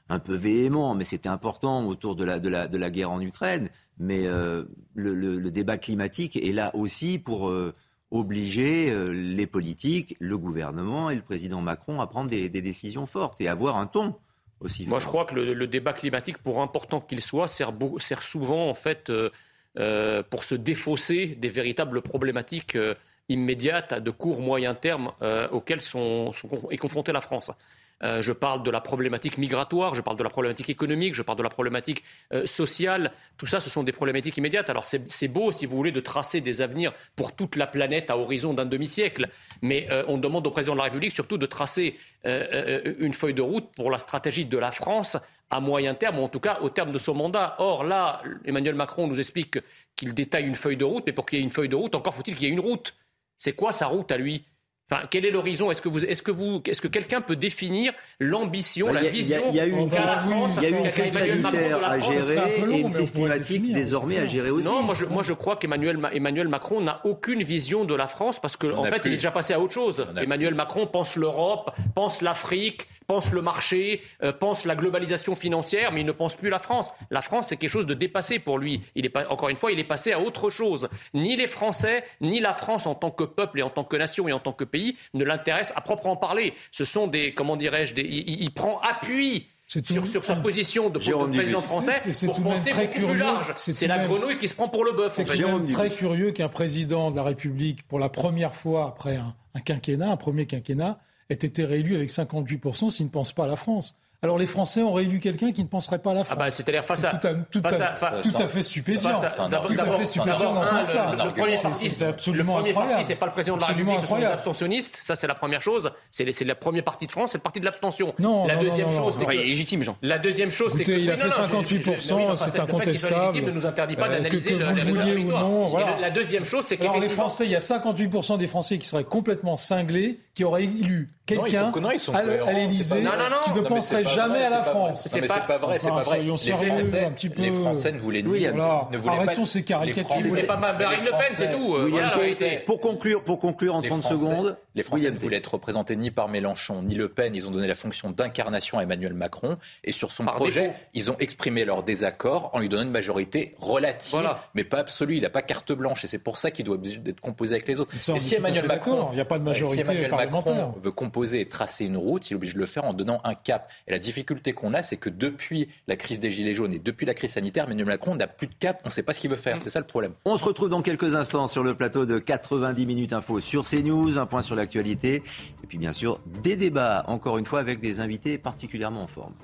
B: un peu véhément, mais c'était important autour de la, de la, de la guerre en Ukraine. Mais euh, le, le, le débat climatique est là aussi pour euh, obliger euh, les politiques, le gouvernement et le président Macron à prendre des, des décisions fortes et à avoir un ton aussi fort.
H: Moi, je crois que le, le débat climatique, pour important qu'il soit, sert, beau, sert souvent en fait euh, euh, pour se défausser des véritables problématiques euh, immédiates, de court, moyen terme, euh, auxquelles sont, sont, est confrontée la France. Euh, je parle de la problématique migratoire, je parle de la problématique économique, je parle de la problématique euh, sociale. Tout ça, ce sont des problématiques immédiates. Alors c'est, c'est beau, si vous voulez, de tracer des avenirs pour toute la planète à horizon d'un demi-siècle. Mais euh, on demande au président de la République surtout de tracer euh, euh, une feuille de route pour la stratégie de la France à moyen terme, ou en tout cas au terme de son mandat. Or là, Emmanuel Macron nous explique qu'il détaille une feuille de route, mais pour qu'il y ait une feuille de route, encore faut-il qu'il y ait une route. C'est quoi sa route à lui ? Enfin, quel est l'horizon ? Est-ce que, vous, est-ce, que vous, est-ce que quelqu'un peut définir l'ambition,
B: bah,
H: la vision ?
B: Il y, y, y a eu une
H: qu'a France,
B: il y a eu une crise sanitaire à gérer long, et une crise climatique désormais à gérer aussi.
H: Non, moi je, moi je crois qu'Emmanuel Emmanuel Macron n'a aucune vision de la France parce qu'en fait plus. il est déjà passé à autre chose. Emmanuel plus. Macron pense l'Europe, pense l'Afrique, pense le marché, euh, pense la globalisation financière, mais il ne pense plus la France. La France, c'est quelque chose de dépassé pour lui. Il est pas, encore une fois, il est passé à autre chose. Ni les Français, ni la France en tant que peuple et en tant que nation et en tant que pays ne l'intéressent à proprement parler. Ce sont des, comment dirais-je, des, il, il prend appui sur, tout, sur sa position de, de président français c'est, c'est pour penser beaucoup curieux, plus large. C'est, c'est la grenouille qui se prend pour le bœuf.
G: C'est
H: en fait.
G: Même très curieux qu'un président de la République, pour la première fois après un, un quinquennat, un premier quinquennat, ait été réélu avec cinquante-huit pour cent s'il ne pense pas à la France. Alors les Français ont réélu quelqu'un qui ne penserait pas à la France.
H: Ah bah, c'est-à-dire face à,
G: tout à, tout
H: face
G: à,
H: à,
G: tout à fait stupéfiant.
H: D'abord, tout à fait stupéfiant d'entendre ça. Le premier parti,
G: c'est absolument
H: le premier
G: incroyable.
H: parti, c'est pas le président de la République, ce sont les abstentionnistes. Ça, c'est la première chose. C'est, les, c'est la première partie de France, c'est le parti de l'abstention.
G: Non,
H: la
G: non,
H: deuxième
G: non, non,
H: chose,
G: non,
H: c'est
F: non.
H: que
F: Il est légitime, Jean.
H: La deuxième chose,
G: Écoutez,
H: c'est que
G: il a fait cinquante-huit pour cent, c'est incontestable.
H: Ne nous interdit pas d'analyser
G: que vous le vouliez ou non. Voilà.
H: La deuxième chose, c'est
G: que les
H: Français,
G: il y a cinquante-huit pour cent des Français qui seraient complètement cinglés, qui auraient élu quelqu'un à l'Élysée qui ne penserait jamais à la France.
I: C'est pas vrai, c'est pas vrai. Les Français, un petit peu... les Français ne voulaient
G: oui,
I: voilà.
G: ne voulaient Arrêtons pas... ces caricatures.
H: C'est pas Marine Le Pen, c'est tout.
B: William, voilà, pour conclure, pour conclure en trente
I: Français,
B: secondes.
I: Les Français ne voulaient être représentés ni par Mélenchon ni Le Pen. Ils ont donné la fonction d'incarnation à Emmanuel Macron. Et sur son par projet, défaut. Ils ont exprimé leur désaccord en lui donnant une majorité relative, voilà. mais pas absolue. Il n'a pas carte blanche. Et c'est pour ça qu'il doit être composé avec les autres.
G: Ça,
I: et si Emmanuel Macron,
G: il n'y a pas de majorité
I: si Emmanuel Macron
G: veut
I: composer et tracer une route, il est obligé de le faire en donnant un cap. Et la difficulté qu'on a, c'est que depuis la crise des Gilets jaunes et depuis la crise sanitaire, Emmanuel Macron n'a plus de cap, on ne sait pas ce qu'il veut faire, mmh. c'est ça le problème.
B: On se retrouve dans quelques instants sur le plateau de quatre-vingt-dix minutes info sur CNews, un point sur l'actualité, et puis bien sûr des débats, encore une fois avec des invités particulièrement en forme.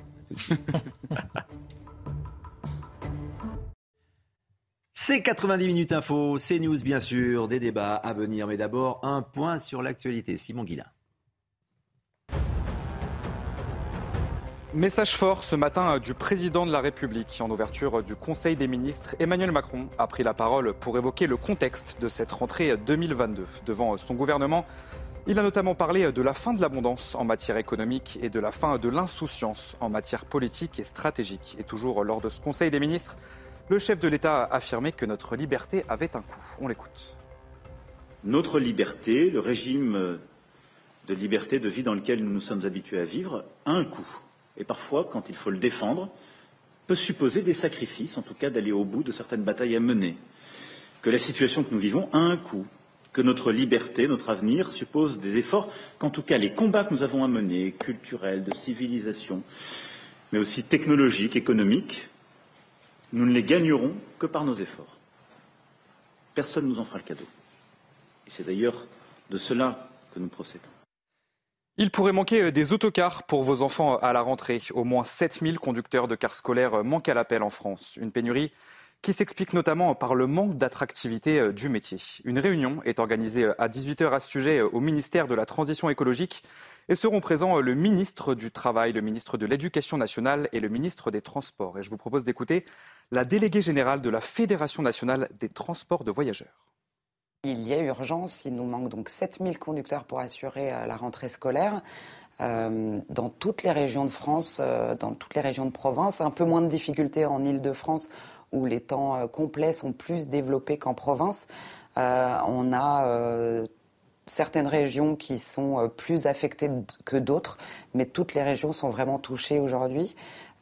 B: C'est quatre-vingt-dix minutes info, CNews bien sûr, des débats à venir, mais d'abord un point sur l'actualité. Simon Guillain.
C: Message fort ce matin du président de la République. En ouverture du Conseil des ministres, Emmanuel Macron a pris la parole pour évoquer le contexte de cette rentrée deux mille vingt-deux. Devant son gouvernement, il a notamment parlé de la fin de l'abondance en matière économique et de la fin de l'insouciance en matière politique et stratégique. Et toujours lors de ce Conseil des ministres, le chef de l'État a affirmé que notre liberté avait un coût. On l'écoute.
E: Notre liberté, le régime de liberté, de vie dans lequel nous nous sommes habitués à vivre, a un coût. Et parfois, quand il faut le défendre, peut supposer des sacrifices, en tout cas d'aller au bout de certaines batailles à mener. Que la situation que nous vivons a un coût, que notre liberté, notre avenir suppose des efforts, qu'en tout cas les combats que nous avons à mener, culturels, de civilisation, mais aussi technologiques, économiques, nous ne les gagnerons que par nos efforts. Personne ne nous en fera le cadeau. Et c'est d'ailleurs de cela que nous procédons.
C: Il pourrait manquer des autocars pour vos enfants à la rentrée. Au moins sept mille conducteurs de cars scolaires manquent à l'appel en France. Une pénurie qui s'explique notamment par le manque d'attractivité du métier. Une réunion est organisée à dix-huit heures à ce sujet au ministère de la Transition écologique et seront présents le ministre du Travail, le ministre de l'Éducation nationale et le ministre des Transports. Et je vous propose d'écouter la déléguée générale de la Fédération nationale des transports de voyageurs.
K: Il y a urgence, il nous manque donc sept mille conducteurs pour assurer la rentrée scolaire euh, dans toutes les régions de France, euh, dans toutes les régions de province. Un peu moins de difficultés en Île-de-France où les temps euh, complets sont plus développés qu'en province. Euh, on a euh, certaines régions qui sont euh, plus affectées que d'autres, mais toutes les régions sont vraiment touchées aujourd'hui.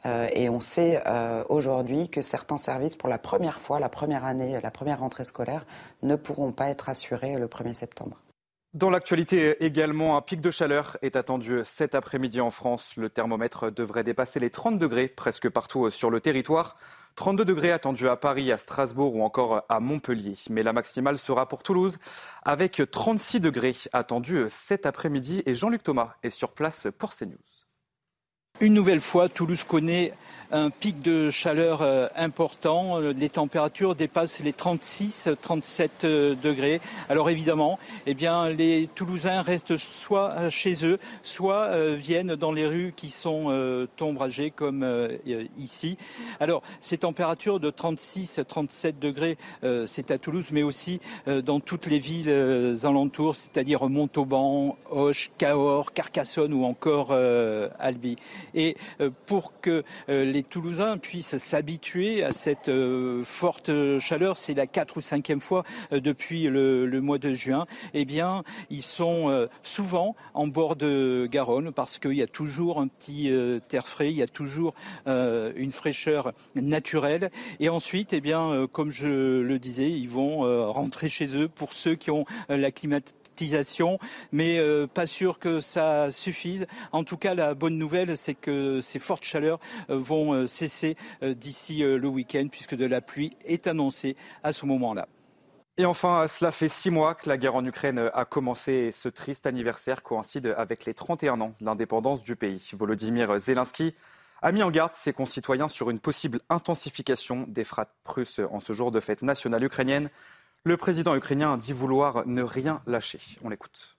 K: Euh, et on sait euh, aujourd'hui que certains services, pour la première fois, la première année, la première rentrée scolaire, ne pourront pas être assurés le premier septembre.
C: Dans l'actualité également, un pic de chaleur est attendu cet après-midi en France. Le thermomètre devrait dépasser les trente degrés presque partout sur le territoire. trente-deux degrés attendus à Paris, à Strasbourg ou encore à Montpellier. Mais la maximale sera pour Toulouse avec trente-six degrés attendus cet après-midi. Et Jean-Luc Thomas est sur place pour CNews.
L: Une nouvelle fois, Toulouse connaît un pic de chaleur euh, important. Les températures dépassent les trente-six à trente-sept euh, degrés. Alors évidemment, eh bien, les Toulousains restent soit chez eux, soit euh, viennent dans les rues qui sont euh, ombragées comme euh, ici. Alors ces températures de trente-six à trente-sept degrés, euh, c'est à Toulouse, mais aussi euh, dans toutes les villes euh, alentours, c'est-à-dire Montauban, Auch, Cahors, Carcassonne ou encore euh, Albi. Et euh, pour que euh, les Toulousains puissent s'habituer à cette euh, forte chaleur, c'est la quatre ou cinquième fois euh, depuis le, le mois de juin, eh bien, ils sont euh, souvent en bord de Garonne parce qu'il y a toujours un petit euh, terre frais, il y a toujours euh, une fraîcheur naturelle. Et ensuite, eh bien, euh, comme je le disais, ils vont euh, rentrer chez eux pour ceux qui ont euh, la climatisation. Mais euh, pas sûr que ça suffise. En tout cas, la bonne nouvelle, c'est que ces fortes chaleurs euh, vont euh, cesser euh, d'ici euh, le week-end, puisque de la pluie est annoncée à ce moment-là.
C: Et enfin, cela fait six mois que la guerre en Ukraine a commencé et ce triste anniversaire coïncide avec les trente et un ans de l'indépendance du pays. Volodymyr Zelensky a mis en garde ses concitoyens sur une possible intensification des frappes russes en ce jour de fête nationale ukrainienne. Le président ukrainien dit vouloir ne rien lâcher. On l'écoute.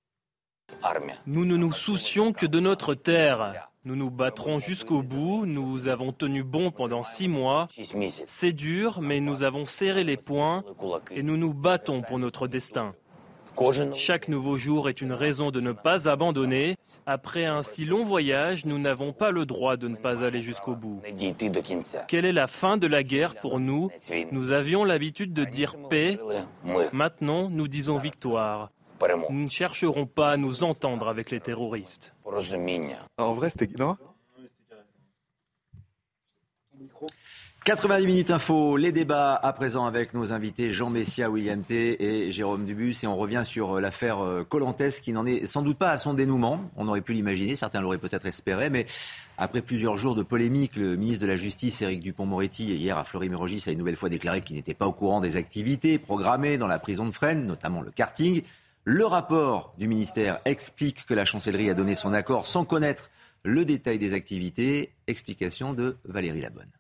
M: Nous ne nous soucions que de notre terre. Nous nous battrons jusqu'au bout. Nous avons tenu bon pendant six mois. C'est dur, mais nous avons serré les poings et nous nous battons pour notre destin. Chaque nouveau jour est une raison de ne pas abandonner. Après un si long voyage, nous n'avons pas le droit de ne pas aller jusqu'au bout. Quelle est la fin de la guerre pour nous ? Nous avions l'habitude de dire paix. Maintenant, nous disons victoire. Nous ne chercherons pas à nous entendre avec les terroristes.
C: En vrai, c'était... Non ?
B: quatre-vingt-dix minutes info, les débats à présent avec nos invités Jean Messia, William T et Jérôme Dubus. Et on revient sur l'affaire Colantes qui n'en est sans doute pas à son dénouement. On aurait pu l'imaginer, certains l'auraient peut-être espéré. Mais après plusieurs jours de polémique, le ministre de la Justice, Éric Dupond-Moretti, hier à Fleury-Mérogis, a une nouvelle fois déclaré qu'il n'était pas au courant des activités programmées dans la prison de Fresnes, notamment le karting. Le rapport du ministère explique que la chancellerie a donné son accord sans connaître le détail des activités. Explication de Valérie Labonne.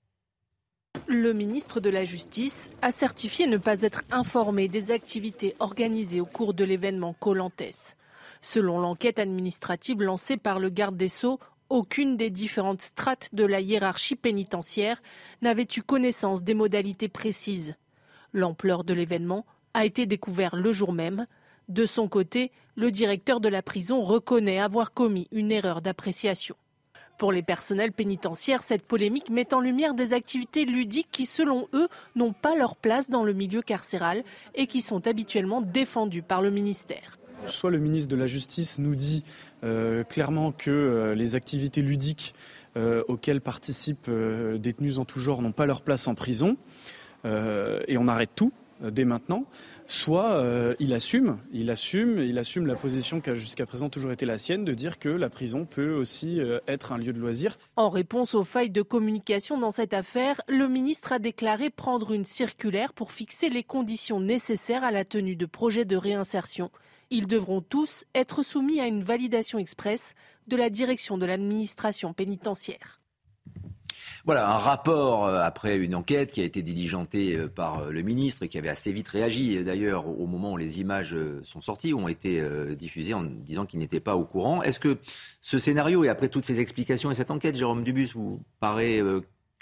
N: Le ministre de la Justice a certifié ne pas être informé des activités organisées au cours de l'événement Colantes. Selon l'enquête administrative lancée par le garde des Sceaux, aucune des différentes strates de la hiérarchie pénitentiaire n'avait eu connaissance des modalités précises. L'ampleur de l'événement a été découverte le jour même. De son côté, le directeur de la prison reconnaît avoir commis une erreur d'appréciation. Pour les personnels pénitentiaires, cette polémique met en lumière des activités ludiques qui, selon eux, n'ont pas leur place dans le milieu carcéral et qui sont habituellement défendues par le ministère.
O: Soit le ministre de la Justice nous dit euh, clairement que euh, les activités ludiques euh, auxquelles participent euh, détenus en tout genre n'ont pas leur place en prison, euh, et on arrête tout euh, dès maintenant. Soit euh, il assume, il assume, il assume la position qui a jusqu'à présent toujours été la sienne, de dire que la prison peut aussi euh, être un lieu de loisir.
N: En réponse aux failles de communication dans cette affaire, le ministre a déclaré prendre une circulaire pour fixer les conditions nécessaires à la tenue de projets de réinsertion. Ils devront tous être soumis à une validation express de la direction de l'administration pénitentiaire.
B: Voilà, un rapport après une enquête qui a été diligentée par le ministre et qui avait assez vite réagi, d'ailleurs, au moment où les images sont sorties, ont été diffusées en disant qu'il n'était pas au courant. Est-ce que ce scénario, et après toutes ces explications et cette enquête, Jérôme Dubus, vous paraît crédible ?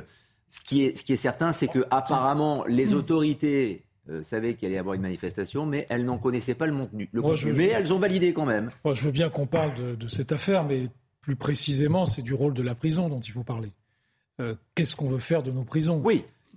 B: Ce qui est, ce qui est certain, c'est que apparemment les autorités euh, savaient qu'il allait y avoir une manifestation, mais elles n'en connaissaient pas le contenu. Le
G: Moi,
B: contenu
G: je,
B: mais
G: je,
B: elles ont validé quand même.
G: Moi, je veux bien qu'on parle de, de cette affaire, mais plus précisément, c'est du rôle de la prison dont il faut parler. Euh, qu'est-ce qu'on veut faire de nos prisons ?
B: Oui.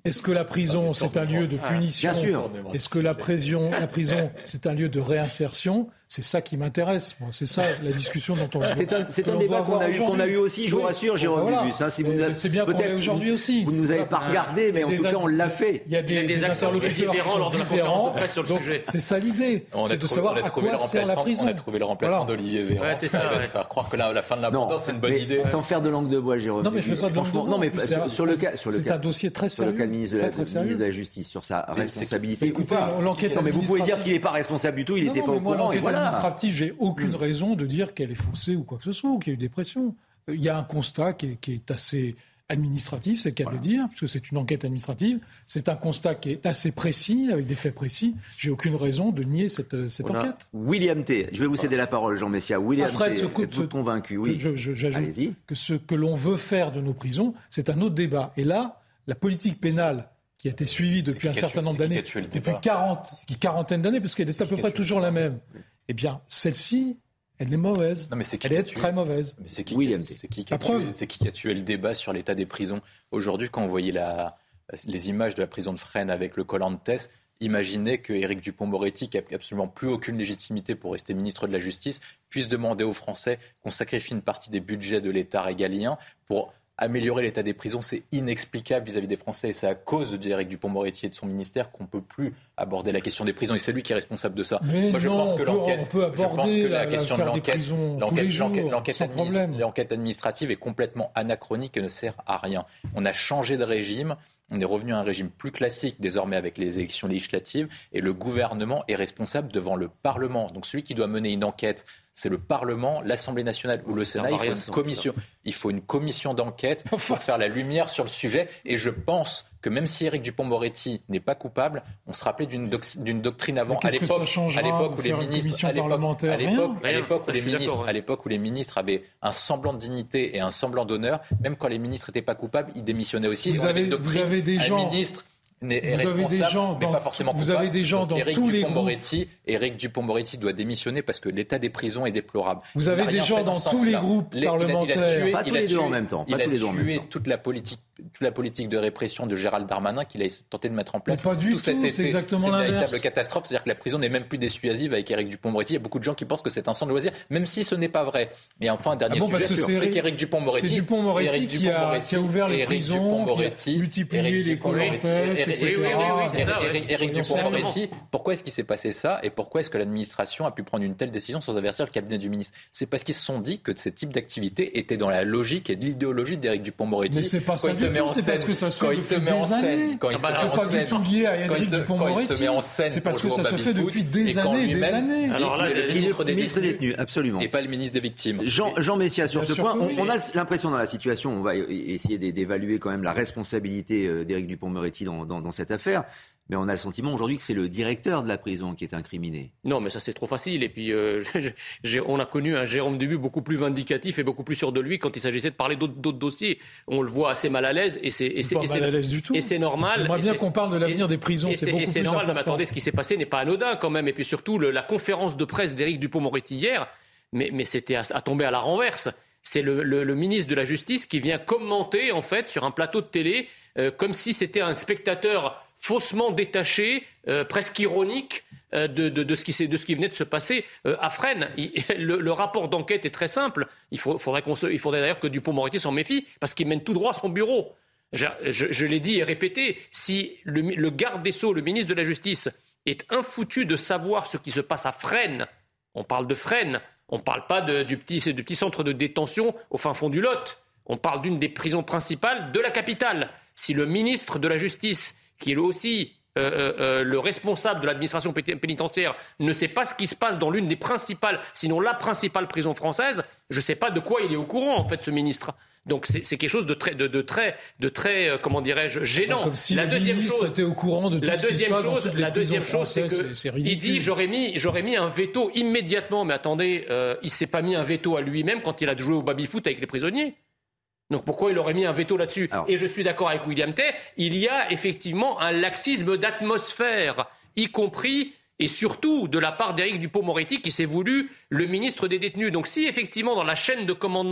G: Est-ce que la prison, c'est un lieu de punition ?
B: Bien sûr.
G: Est-ce que la prison, la prison, c'est un lieu de réinsertion ? C'est ça qui m'intéresse. Moi. C'est ça la discussion dont on.
B: C'est un, c'est un débat qu'on a, eu, qu'on a eu aussi, je oui. vous rassure, Jérôme voilà. Bubus. Hein, si vous
G: c'est bien qu'on l'ait aujourd'hui aussi.
B: Vous ne nous avez pas regardé, mais en tout cas, on l'a fait.
G: Il y a des, il y a des, des interlocuteurs qui sont différents. Sur le donc, sujet. C'est ça l'idée.
I: On
G: c'est
I: a
G: de
I: trouvé,
G: savoir
I: on a
G: à quoi sert la prison.
I: On a trouvé le remplaçant voilà. d'Olivier Véran.
F: Ouais, c'est ça.
I: Il va faire croire que la, la fin de l'abondance, c'est une bonne idée.
B: Sans faire de langue de bois, Jérôme.
G: Non, mais je fais pas de langue de bois.
B: Non, mais sur le cas, sur le
G: c'est
B: cas,
G: un dossier très sérieux.
B: Sur le cas du ministre de la Justice, sur sa responsabilité.
G: Écoutez, l'enquête
B: administrative. Mais vous pouvez dire qu'il n'est pas responsable du tout. Il n'était pas au courant.
G: L'enquête administrative, j'ai aucune raison de dire qu'elle est faussée ou quoi que ce soit, ou qu'il y a eu des pressions. Il y a un constat qui est, qui est assez administratif, c'est le cas voilà. de le dire, puisque c'est une enquête administrative. C'est un constat qui est assez précis, avec des faits précis. J'ai aucune raison de nier cette, cette voilà. enquête.
B: William T. Je vais vous céder la parole, Jean Messia. William
G: Après,
B: T.
G: Ce coup,
B: êtes-vous convaincu ? Oui.
G: Je, je, j'ajoute Allez-y. Que ce que l'on veut faire de nos prisons, c'est un autre débat. Et là, la politique pénale qui a été suivie depuis un certain nombre d'années, depuis quarante, quarantaine d'années, parce qu'elle est, est à peu près toujours la même, eh bien, celle-ci... Elle est mauvaise. Non, mais c'est qui Elle est tué... très mauvaise.
I: Mais c'est qui, William, c'est qui qui a tué, c'est qui qui a tué le débat sur l'état des prisons aujourd'hui, quand on voyait la, les images de la prison de Fresnes avec le Colantes, imaginez que Éric Dupond-Moretti, qui n'a absolument plus aucune légitimité pour rester ministre de la Justice, puisse demander aux Français qu'on sacrifie une partie des budgets de l'État régalien pour améliorer l'état des prisons. C'est inexplicable vis-à-vis des Français et c'est à cause d'Éric Dupond-Moretti et de son ministère qu'on ne peut plus aborder la question des prisons et c'est lui qui est responsable de ça.
G: Mais
I: Moi je
G: non,
I: pense que
G: on
I: l'enquête,
G: peut aborder
I: je pense que la,
G: la
I: question de l'enquête, l'enquête,
G: jours,
I: l'enquête, l'enquête, administ- l'enquête administrative est complètement anachronique et ne sert à rien. On a changé de régime. On est revenu à un régime plus classique désormais avec les élections législatives et le gouvernement est responsable devant le Parlement. Donc celui qui doit mener une enquête, c'est le Parlement, l'Assemblée nationale ou le Sénat. Il faut une commission, il faut une commission d'enquête pour faire la lumière sur le sujet. Et je pense que même si Éric Dupond-Moretti n'est pas coupable, on se rappelait d'une, doc- d'une doctrine avant. À l'époque, à l'époque où les ministres, à l'époque, à l'époque, à l'époque où les ministres, à l'époque où les ministres avaient un semblant de dignité et un semblant d'honneur, même quand les ministres n'étaient pas coupables, ils démissionnaient aussi.
G: Vous avez, vous avez des gens.
B: Ministre
G: Est vous avez des gens dans,
B: pas forcément
G: vous avez des gens dans
B: Éric
G: tous les groupes.
B: Éric Dupond-Moretti doit démissionner parce que l'état des prisons est déplorable.
G: Vous avez des gens dans tous les groupes
B: les,
G: parlementaires.
B: Il a, il a tué,
G: pas
B: tous
G: les
B: deux
G: tué,
B: en même temps.
G: Il
B: a
G: tué
B: toute la politique, toute la politique de répression de Gérald Darmanin qu'il a tenté de mettre en place.
G: Mais pas du
B: tout,
G: tout,
B: cet été,
G: c'est exactement
B: c'est
G: l'inverse.
B: une véritable catastrophe. C'est-à-dire que la prison n'est même plus dissuasive avec Éric Dupond-Moretti. Il y a beaucoup de gens qui pensent que c'est un centre de loisirs, même si ce n'est pas vrai. Et enfin, un dernier
G: ah bon,
B: sujet,
G: c'est,
B: c'est qu'Éric Dupond-Moretti,
G: c'est Dupond-Moretti qui, a, qui a ouvert les prisons, qui a multiplié les Colantes, et cetera.
B: Éric Dupond-Moretti, pourquoi est-ce qu'il s'est passé ça et pourquoi est-ce que l'administration a pu prendre une telle décision sans avertir le cabinet du ministre ? C'est parce qu'ils se sont dit que ce type d'activité était dans la logique et de l'idéologie d'Éric Dupond-Moretti.
G: Mais c'est pas ça du tout, c'est parce que ça se fait depuis des années.
B: Quand il se met en scène,
G: c'est pas du tout lié à Éric Dupond-Moretti. C'est parce que ça se fait depuis des années et des années.
B: Alors là, le ministre des détenus, absolument. Et pas le ministre des victimes. Jean, Jean Messia, sur ce point, on, on a l'impression dans la situation, on va essayer d'évaluer quand même la responsabilité d'Éric Dupond-Moretti dans, dans, dans cette affaire. Mais on a le sentiment aujourd'hui que c'est le directeur de la prison qui est incriminé.
H: Non, mais ça c'est trop facile. Et puis, euh, j'ai, on a connu un Jérôme Dubu beaucoup plus vindicatif et beaucoup plus sûr de lui quand il s'agissait de parler d'autres, d'autres dossiers. On le voit assez mal à l'aise et c'est, et c'est,
G: pas
H: et
G: mal
H: c'est,
G: à l'aise du tout.
H: Et c'est normal.
G: J'aimerais bien qu'on parle de l'avenir
H: et,
G: des prisons.
H: Et
G: c'est,
H: c'est,
G: beaucoup
H: et c'est
G: plus
H: normal.
G: important.
H: Mais attendez, ce qui s'est passé n'est pas anodin quand même. Et puis surtout, le, la conférence de presse d'Éric Dupond-Moretti hier, mais, mais c'était à, à tomber à la renverse. C'est le, le, le ministre de la Justice qui vient commenter en fait sur un plateau de télé euh, comme si c'était un spectateur faussement détaché, euh, presque ironique euh, de, de, de, ce qui, de ce qui venait de se passer euh, à Fresnes. Il, le, le rapport d'enquête est très simple. Il, faut, faudrait qu'on se, il faudrait d'ailleurs que Dupond-Moretti s'en méfie, parce qu'il mène tout droit son bureau. Je, je, je l'ai dit et répété, si le, le garde des Sceaux, le ministre de la Justice, est infoutu de savoir ce qui se passe à Fresnes, on parle de Fresnes, on ne parle pas de, du, petit, du petit centre de détention au fin fond du Lot, on parle d'une des prisons principales de la capitale. Si le ministre de la Justice, qui est aussi euh, euh, le responsable de l'administration pénitentiaire, ne sait pas ce qui se passe dans l'une des principales, sinon la principale prison française, je ne sais pas de quoi il est au courant, en fait, ce ministre. Donc c'est, c'est quelque chose de très, de, de très, de très, euh, comment dirais-je, gênant.
G: Enfin, comme si
H: la
G: le
H: deuxième
G: ministre
H: chose,
G: était au courant de tout
H: la
G: ce qui se passe
H: chose,
G: dans toutes les
H: la deuxième chose, c'est que
G: c'est, c'est
H: il dit j'aurais mis, j'aurais mis un veto immédiatement. Mais attendez, euh, il s'est pas mis un veto à lui-même quand il a joué au baby-foot avec les prisonniers. Donc pourquoi il aurait mis un veto là-dessus ? Alors, et je suis d'accord avec William Tay, il y a effectivement un laxisme d'atmosphère, y compris et surtout de la part d'Éric Dupond-Moretti qui s'est voulu le ministre des détenus. Donc si effectivement dans la chaîne de commandement,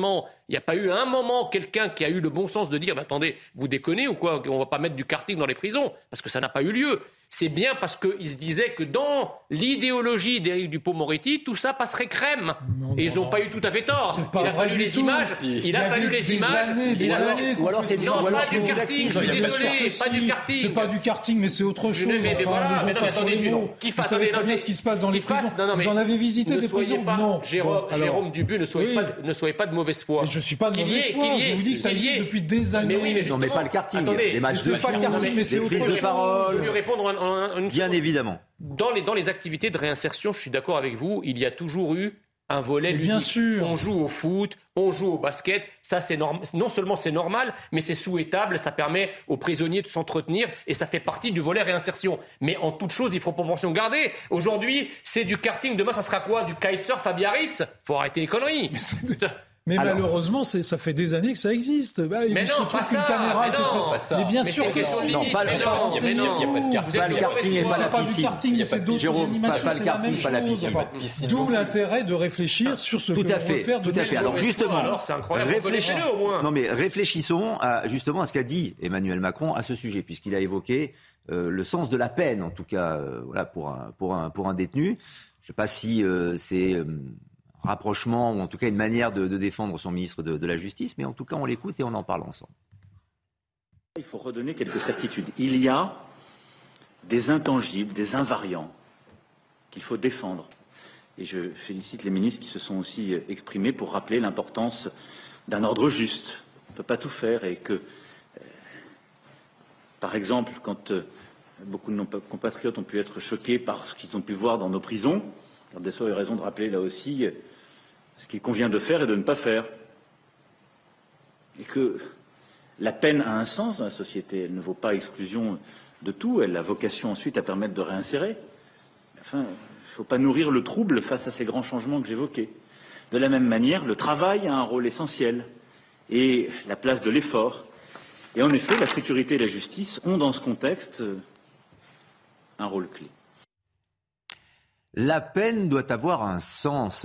H: Il n'y a pas eu à un moment quelqu'un qui a eu le bon sens de dire bah, « Attendez, vous déconnez ou quoi? On ne va pas mettre du karting dans les prisons ?» Parce que ça n'a pas eu lieu. C'est bien parce qu'il se disait que dans l'idéologie d'Éric Dupond-Moretti, tout ça passerait crème. Non, et ils n'ont pas eu tout à fait tort. Il a fallu les images. Il, il a, a fallu des, les des images. Années, des années,
B: ou alors c'est du,
H: non,
B: ou alors
H: pas du karting. Je suis désolé, pas du karting.
G: C'est pas du karting, mais c'est autre chose.
H: Mais, mais, mais
G: enfin,
H: voilà, mais non, mais attendez, du nom. Qui fasse
G: très bien ce qui se passe dans les prisons. Vous en avez visité des prisons? Non.
H: Jérôme Dubu, ne soyez pas de mauvaise foi.
G: Je ne suis pas de mauvaise foi. Je vous dis que ça existe depuis des années.
B: Non, mais pas le karting. Des matchs de
G: pas le karting, mais c'est autre chose.
B: Des prises de parole.
H: Je vais lui répondre en une
B: Bien évidemment.
H: Dans les, dans les activités de réinsertion, je suis d'accord avec vous, il y a toujours eu un volet ludique.
G: Bien sûr.
H: On joue au foot, on joue au basket, ça c'est norm... non seulement c'est normal, mais c'est souhaitable, ça permet aux prisonniers de s'entretenir et ça fait partie du volet réinsertion. Mais en toute chose, il faut proportion garder. Aujourd'hui, c'est du karting, demain ça sera quoi? Du kitesurf à Biarritz? Faut arrêter les conneries.
G: Mais
H: Alors,
G: malheureusement, c'est, ça fait des années que ça existe. Bah,
H: mais non, pas ça.
G: Caméra
H: mais, non,
G: pas ça. mais bien mais sûr que
B: si. Non, pas,
H: mais
B: non,
H: mais non,
B: il n'y a pas de karting. Pas le karting et pas la piscine.
G: C'est pas du karting, c'est d'autres animations.
B: Pas le karting, pas la piscine.
G: D'où l'intérêt de réfléchir sur ce que l'on veut faire de
B: Tout à fait. Alors justement,
H: alors, c'est incroyable. Réfléchissez-le au moins.
B: Non, mais réfléchissons à, justement à ce qu'a dit Emmanuel Macron à ce sujet, puisqu'il a évoqué euh, le sens de la peine, en tout cas, euh, voilà, pour un pour un pour un détenu. Je ne sais pas si euh, c'est euh, rapprochement ou en tout cas une manière de, de défendre son ministre de, de la Justice, mais en tout cas on l'écoute et on en parle ensemble.
E: Il faut redonner quelques certitudes. Il y a des intangibles, des invariants qu'il faut défendre. Et je félicite les ministres qui se sont aussi exprimés pour rappeler l'importance d'un ordre juste. On ne peut pas tout faire et que, euh, par exemple, quand euh, beaucoup de nos compatriotes ont pu être choqués par ce qu'ils ont pu voir dans nos prisons, alors des fois, il y a raison de rappeler là aussi ce qu'il convient de faire et de ne pas faire. Et que la peine a un sens dans la société. Elle ne vaut pas exclusion de tout. Elle a vocation ensuite à permettre de réinsérer. Enfin, il ne faut pas nourrir le trouble face à ces grands changements que j'évoquais. De la même manière, le travail a un rôle essentiel et la place de l'effort. Et en effet, la sécurité et la justice ont dans ce contexte un rôle clé.
B: La peine doit avoir un sens.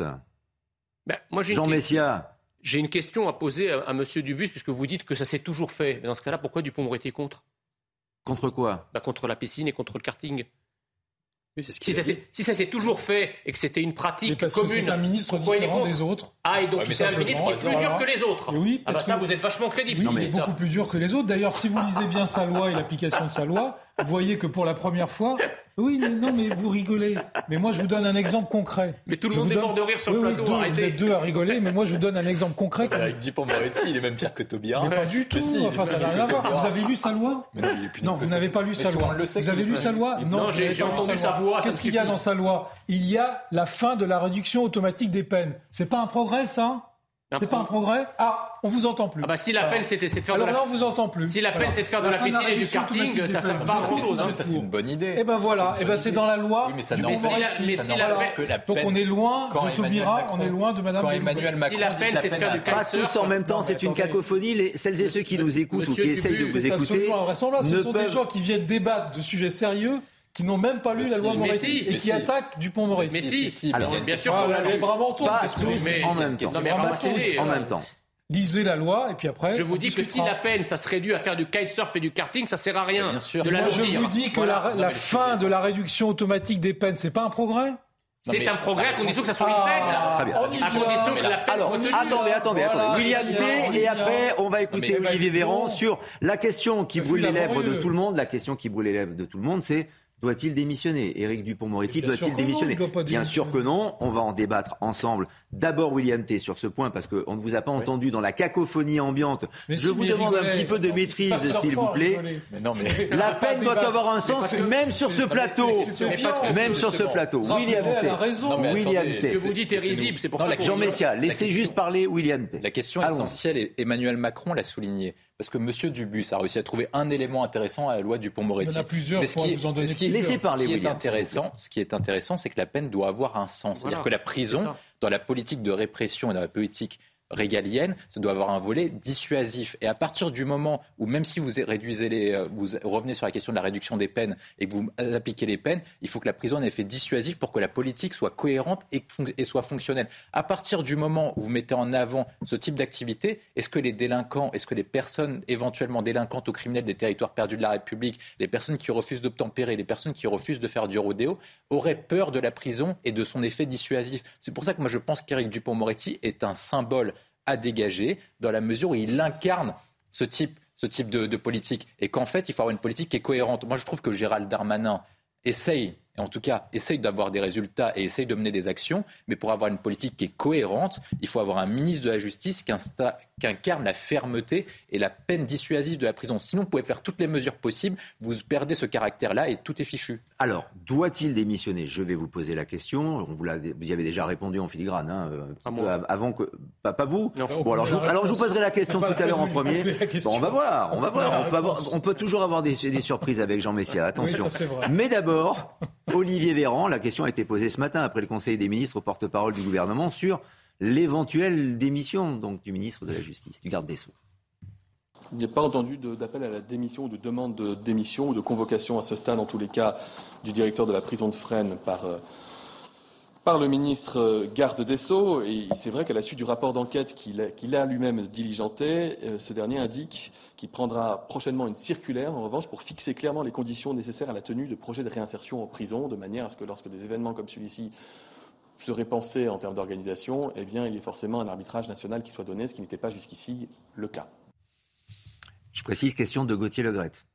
H: Ben, moi, j'ai
B: Jean
H: une...
B: Messia.
H: J'ai une question à poser à, à M. Dubus, puisque vous dites que ça s'est toujours fait. Mais dans ce cas-là, pourquoi Dupond-Moretti est contre?
B: Contre quoi?
H: Ben, contre la piscine et contre le karting.
O: Oui, c'est ce
H: si, ça si ça s'est toujours fait et que c'était une pratique
G: parce
H: commune,
G: que c'est un ministre différent des autres.
H: Ah, et donc ouais, c'est un ministre qui est plus dur voilà. que les autres.
G: Et oui,
H: parce ah bah ça, vous êtes vachement crédible.
G: Oui,
H: non, mais
G: il est beaucoup plus dur que les autres. D'ailleurs, si vous lisez bien sa loi et l'application de sa loi, vous voyez que pour la première fois, oui, mais non, mais vous rigolez. Mais moi, je vous donne un exemple concret.
H: Mais tout le monde est mort de rire sur
G: oui,
H: le plateau.
G: Oui, deux,
H: arrêtez.
G: Vous êtes deux à rigoler, mais moi, je vous donne un exemple concret.
I: Bah, avec Dupond-Moretti, il est même pire que Taubira.
G: Mais pas du tout. Si, enfin, ça n'a rien à voir. Vous avez lu sa loi?
I: Mais non, il est plus
G: non vous n'avez pas lu sa loi. Vous avez lu sa loi?
H: Non, j'ai entendu sa voix.
G: Qu'est-ce qu'il y a dans sa loi? Il y a la fin de la réduction automatique des peines. C'est pas un progrès, ça? C'est pas un progrès? Ah, on vous entend plus.
H: Ah bah si l'appel c'était c'est de faire
G: alors
H: de la
G: là on vous entend plus.
H: Si l'appel c'est de faire de la piscine et du karting, ça ça pas grand chose.
I: Ça c'est une bonne idée.
G: Et ben voilà, et ben c'est dans la loi.
I: Oui, mais ça
G: du
H: mais si la
G: donc on est loin de Taubira, on est loin de Madame
I: Emmanuel Macron.
H: Si l'appel c'est de faire du
B: pas tous en même temps, c'est une cacophonie. Les celles et ceux qui nous écoutent ou qui essayent de vous écouter,
G: ce sont des gens qui viennent débattre de sujets sérieux, qui n'ont même pas lu la loi Moretti et qui attaquent Dupond-Moretti.
H: Mais si, si,
B: alors
H: bien sûr.
G: Les bras mentons.
B: Pas tous en même temps. Pas tous en même temps.
G: Lisez la loi et puis après.
H: Je vous dis que si la peine, ça se réduit à faire du kitesurf et du karting, ça sert à rien.
I: Bien sûr.
H: De la
G: Moi, je
H: dire.
G: vous dis que voilà. la, la fin de la réduction automatique des peines, c'est pas un progrès?
H: C'est mais, un progrès à condition que ça soit
G: ah,
H: une peine.
B: Très bien.
H: À condition que la peine
B: alors,
H: soit tenue.
B: attendez, attendez,
G: voilà,
B: attendez. William T. Et après, on va écouter
G: mais,
B: Olivier Véran sur la question qui brûle les lèvres
G: laborieux.
B: de tout le monde. La question qui brûle les lèvres de tout le monde, c'est doit-il démissionner? Éric Dupond-Moretti doit-il démissionner?
G: Non, doit
B: bien sûr que non. On va en débattre ensemble. D'abord William T. sur ce point parce qu'on ne vous a pas oui. entendu dans la cacophonie ambiante. Mais Je si, vous demande rigolait. un petit peu de maîtrise, s'il vous plaît.
I: Mais non, mais...
B: La peine doit avoir un sens, même sur ce plateau. Même sur ce plateau. William T. William T.
H: Ce que vous dites est risible. C'est pour ça que
B: Jean Messia, laissez juste parler William T.
I: La question essentielle, et Emmanuel Macron l'a souligné. Parce que M. Dubus a réussi à trouver un élément intéressant à la loi Dupond-Moretti.
G: Il y en a plusieurs,
I: mais ce qui est,
G: vous en donnez
I: qui,
B: Laissez parler,
I: ce qui est
B: William.
I: intéressant, ce qui est intéressant, c'est que la peine doit avoir un sens. C'est-à-dire voilà, que la prison, dans la politique de répression et dans la politique régalienne, ça doit avoir un volet dissuasif. Et à partir du moment où, même si vous réduisez les, vous revenez sur la question de la réduction des peines et que vous appliquez les peines, il faut que la prison ait un effet dissuasif pour que la politique soit cohérente et, et soit fonctionnelle. À partir du moment où vous mettez en avant ce type d'activité, est-ce que les délinquants, est-ce que les personnes éventuellement délinquantes ou criminelles des territoires perdus de la République, les personnes qui refusent d'obtempérer, les personnes qui refusent de faire du rodéo, auraient peur de la prison et de son effet dissuasif? C'est pour ça que moi je pense qu'Éric Dupond-Moretti est un symbole à dégager dans la mesure où il incarne ce type, ce type de, de politique et qu'en fait il faut avoir une politique qui est cohérente. Moi je trouve que Gérald Darmanin essaye, et en tout cas essaye d'avoir des résultats et essaye de mener des actions, mais pour avoir une politique qui est cohérente, il faut avoir un ministre de la Justice qui, insta, qui incarne la fermeté et la peine dissuasive de la prison. Sinon vous pouvez faire toutes les mesures possibles, vous perdez ce caractère-là et tout est fichu.
B: Alors, doit-il démissionner? Je vais vous poser la question. On vous, l'a, vous y avez déjà répondu en filigrane, hein, un petit peu avant que... Pas, pas vous non. Bon, alors je, alors je vous poserai la question tout à l'heure en premier. Bon, on va voir, on va voir. On peut, avoir, on peut toujours avoir des, des surprises avec Jean Messia, attention.
G: Oui, ça, c'est vrai.
B: Mais d'abord, Olivier Véran, la question a été posée ce matin après le Conseil des ministres au porte-parole du gouvernement sur l'éventuelle démission donc, du ministre de la Justice, du garde des Sceaux.
J: Il n'y a pas entendu de, d'appel à la démission ou de demande de démission ou de convocation à ce stade, en tous les cas, du directeur de la prison de Fresnes par, euh, par le ministre euh, garde des Sceaux. Et c'est vrai qu'à la suite du rapport d'enquête qu'il a, qu'il a lui-même diligenté, euh, ce dernier indique qu'il prendra prochainement une circulaire, en revanche, pour fixer clairement les conditions nécessaires à la tenue de projets de réinsertion en prison, de manière à ce que lorsque des événements comme celui-ci seraient pensés en termes d'organisation, eh bien, il y ait forcément un arbitrage national qui soit donné, ce qui n'était pas jusqu'ici le cas.
B: Je précise, question de Gauthier Legrette,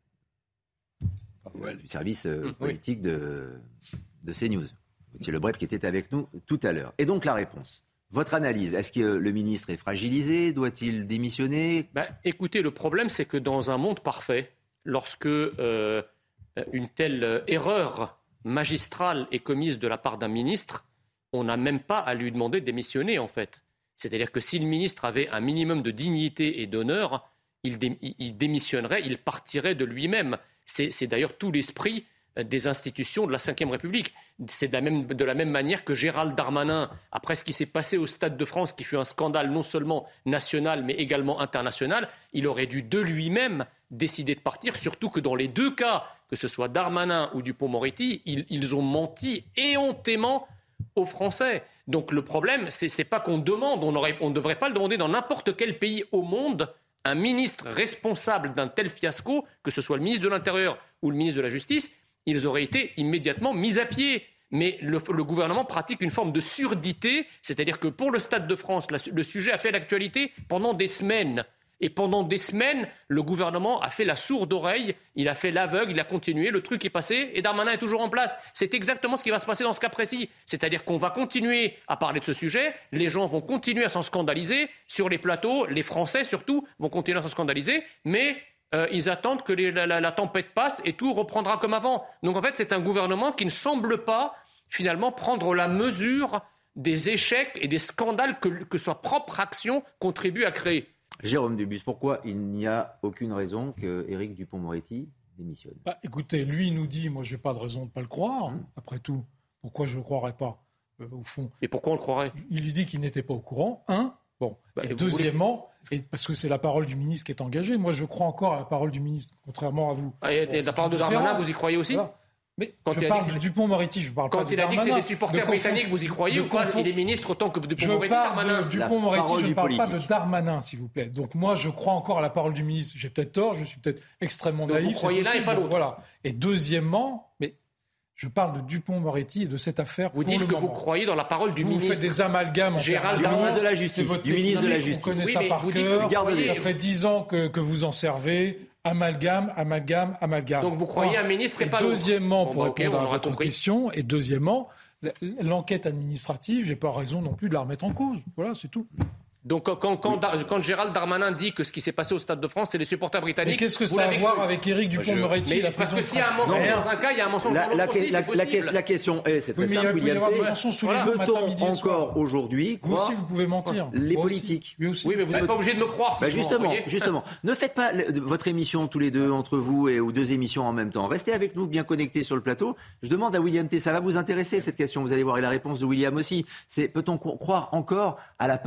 B: du service euh, politique de, de CNews. Gauthier Legrette qui était avec nous tout à l'heure. Et donc la réponse. Votre analyse, est-ce que le ministre est fragilisé? Doit-il démissionner?
H: Ben, écoutez, le problème, c'est que dans un monde parfait, lorsque euh, une telle erreur magistrale est commise de la part d'un ministre, on n'a même pas à lui demander de démissionner, en fait. C'est-à-dire que si le ministre avait un minimum de dignité et d'honneur, il, dé, il démissionnerait, il partirait de lui-même. C'est, c'est d'ailleurs tout l'esprit des institutions de la cinquième République. C'est de la, même, de la même manière que Gérald Darmanin, après ce qui s'est passé au Stade de France, qui fut un scandale non seulement national, mais également international, il aurait dû de lui-même décider de partir, surtout que dans les deux cas, que ce soit Darmanin ou Dupond-Moretti, ils, ils ont menti éhontément aux Français. Donc le problème, c'est, c'est pas qu'on demande, on ne devrait pas le demander dans n'importe quel pays au monde, un ministre responsable d'un tel fiasco, que ce soit le ministre de l'Intérieur ou le ministre de la Justice, ils auraient été immédiatement mis à pied. Mais le, le gouvernement pratique une forme de surdité, c'est-à-dire que pour le Stade de France, la, le sujet a fait l'actualité pendant des semaines. Et pendant des semaines, le gouvernement a fait la sourde oreille, il a fait l'aveugle, il a continué, le truc est passé et Darmanin est toujours en place. C'est exactement ce qui va se passer dans ce cas précis. C'est-à-dire qu'on va continuer à parler de ce sujet, les gens vont continuer à s'en scandaliser, sur les plateaux, les Français surtout vont continuer à s'en scandaliser, mais euh, ils attendent que les, la, la, la tempête passe et tout reprendra comme avant. Donc en fait, c'est un gouvernement qui ne semble pas finalement prendre la mesure des échecs et des scandales que, que sa propre action contribue à créer.
B: Jérôme Dubus, pourquoi il n'y a aucune raison qu'Éric Dupond-Moretti démissionne?
G: Bah, écoutez, lui il nous dit, moi j'ai pas de raison de ne pas le croire, mmh. après tout. Pourquoi je ne le croirais pas, euh, au fond?
H: Et pourquoi on le croirait?
G: Il lui dit qu'il n'était pas au courant, un. Bon. Bah, et, et deuxièmement, voulez... et parce que c'est la parole du ministre qui est engagée, moi je crois encore à la parole du ministre, contrairement à vous.
H: Ah, et, bon, et la parole de Darmanin, vous y croyez aussi?
G: Voilà. Mais quand je parle de Dupond-Moretti, je parle
H: quand
G: pas de
H: Darmanin. Quand il a dit que c'est des supporters
G: confond...
H: britanniques, vous y croyez ou pas? Il est ministre autant que Dupond-Moretti, Darmanin.
G: Dupond-Moretti, je ne parle pas de Darmanin, s'il vous plaît. Donc moi, je crois encore à la parole du ministre. J'ai peut-être tort, je suis peut-être extrêmement
H: Donc
G: naïf.
H: Vous croyez l'un et pas l'autre.
G: Voilà. Et deuxièmement, mais je parle de Dupond-Moretti et de cette affaire.
H: Vous dites que
G: moment.
H: vous croyez dans la parole du
G: vous
H: ministre.
G: Vous faites des amalgames.
B: Gérald Darmanin, ministre de la Justice. Du ministre de la Justice.
G: Vous connaissez
H: oui,
G: ça par cœur. Ça fait dix ans que, que vous en servez. Amalgame, amalgame, amalgame.
H: Donc vous croyez un ministre et, et pas l'autre.
G: Deuxièmement,
H: bon,
G: pour
H: bah,
G: répondre
H: okay,
G: à votre question, et deuxièmement, l'enquête administrative, j'ai pas raison non plus de la remettre en cause. Voilà, c'est tout.
H: Donc quand, quand, oui. quand Gérald Darmanin dit que ce qui s'est passé au Stade de France, c'est les supporters britanniques...
G: Mais qu'est-ce que ça a à voir avec Éric Dupond-Moretti
H: je... Parce que s'il y a un mensonge non, dans un cas, il y a un mensonge
B: la,
H: dans l'autre aussi,
B: la,
H: c'est possible.
B: La, la question est, c'est très
G: oui,
B: simple, William T.
G: Voilà.
B: Peut-on encore aujourd'hui croire...
G: Vous aussi, vous pouvez mentir.
B: Les
G: Moi
B: politiques.
G: Aussi. Aussi.
H: Oui, mais vous n'êtes bah, pas obligé de me croire. Si
B: bah justement, justement. Ne faites pas votre émission tous les deux, entre vous, et, ou deux émissions en même temps. Restez avec nous, bien connectés sur le plateau. Je demande à William T. Ça va vous intéresser, cette question, vous allez voir, et la réponse de William aussi. C'est, peut-on croire encore à la parole des politiques ?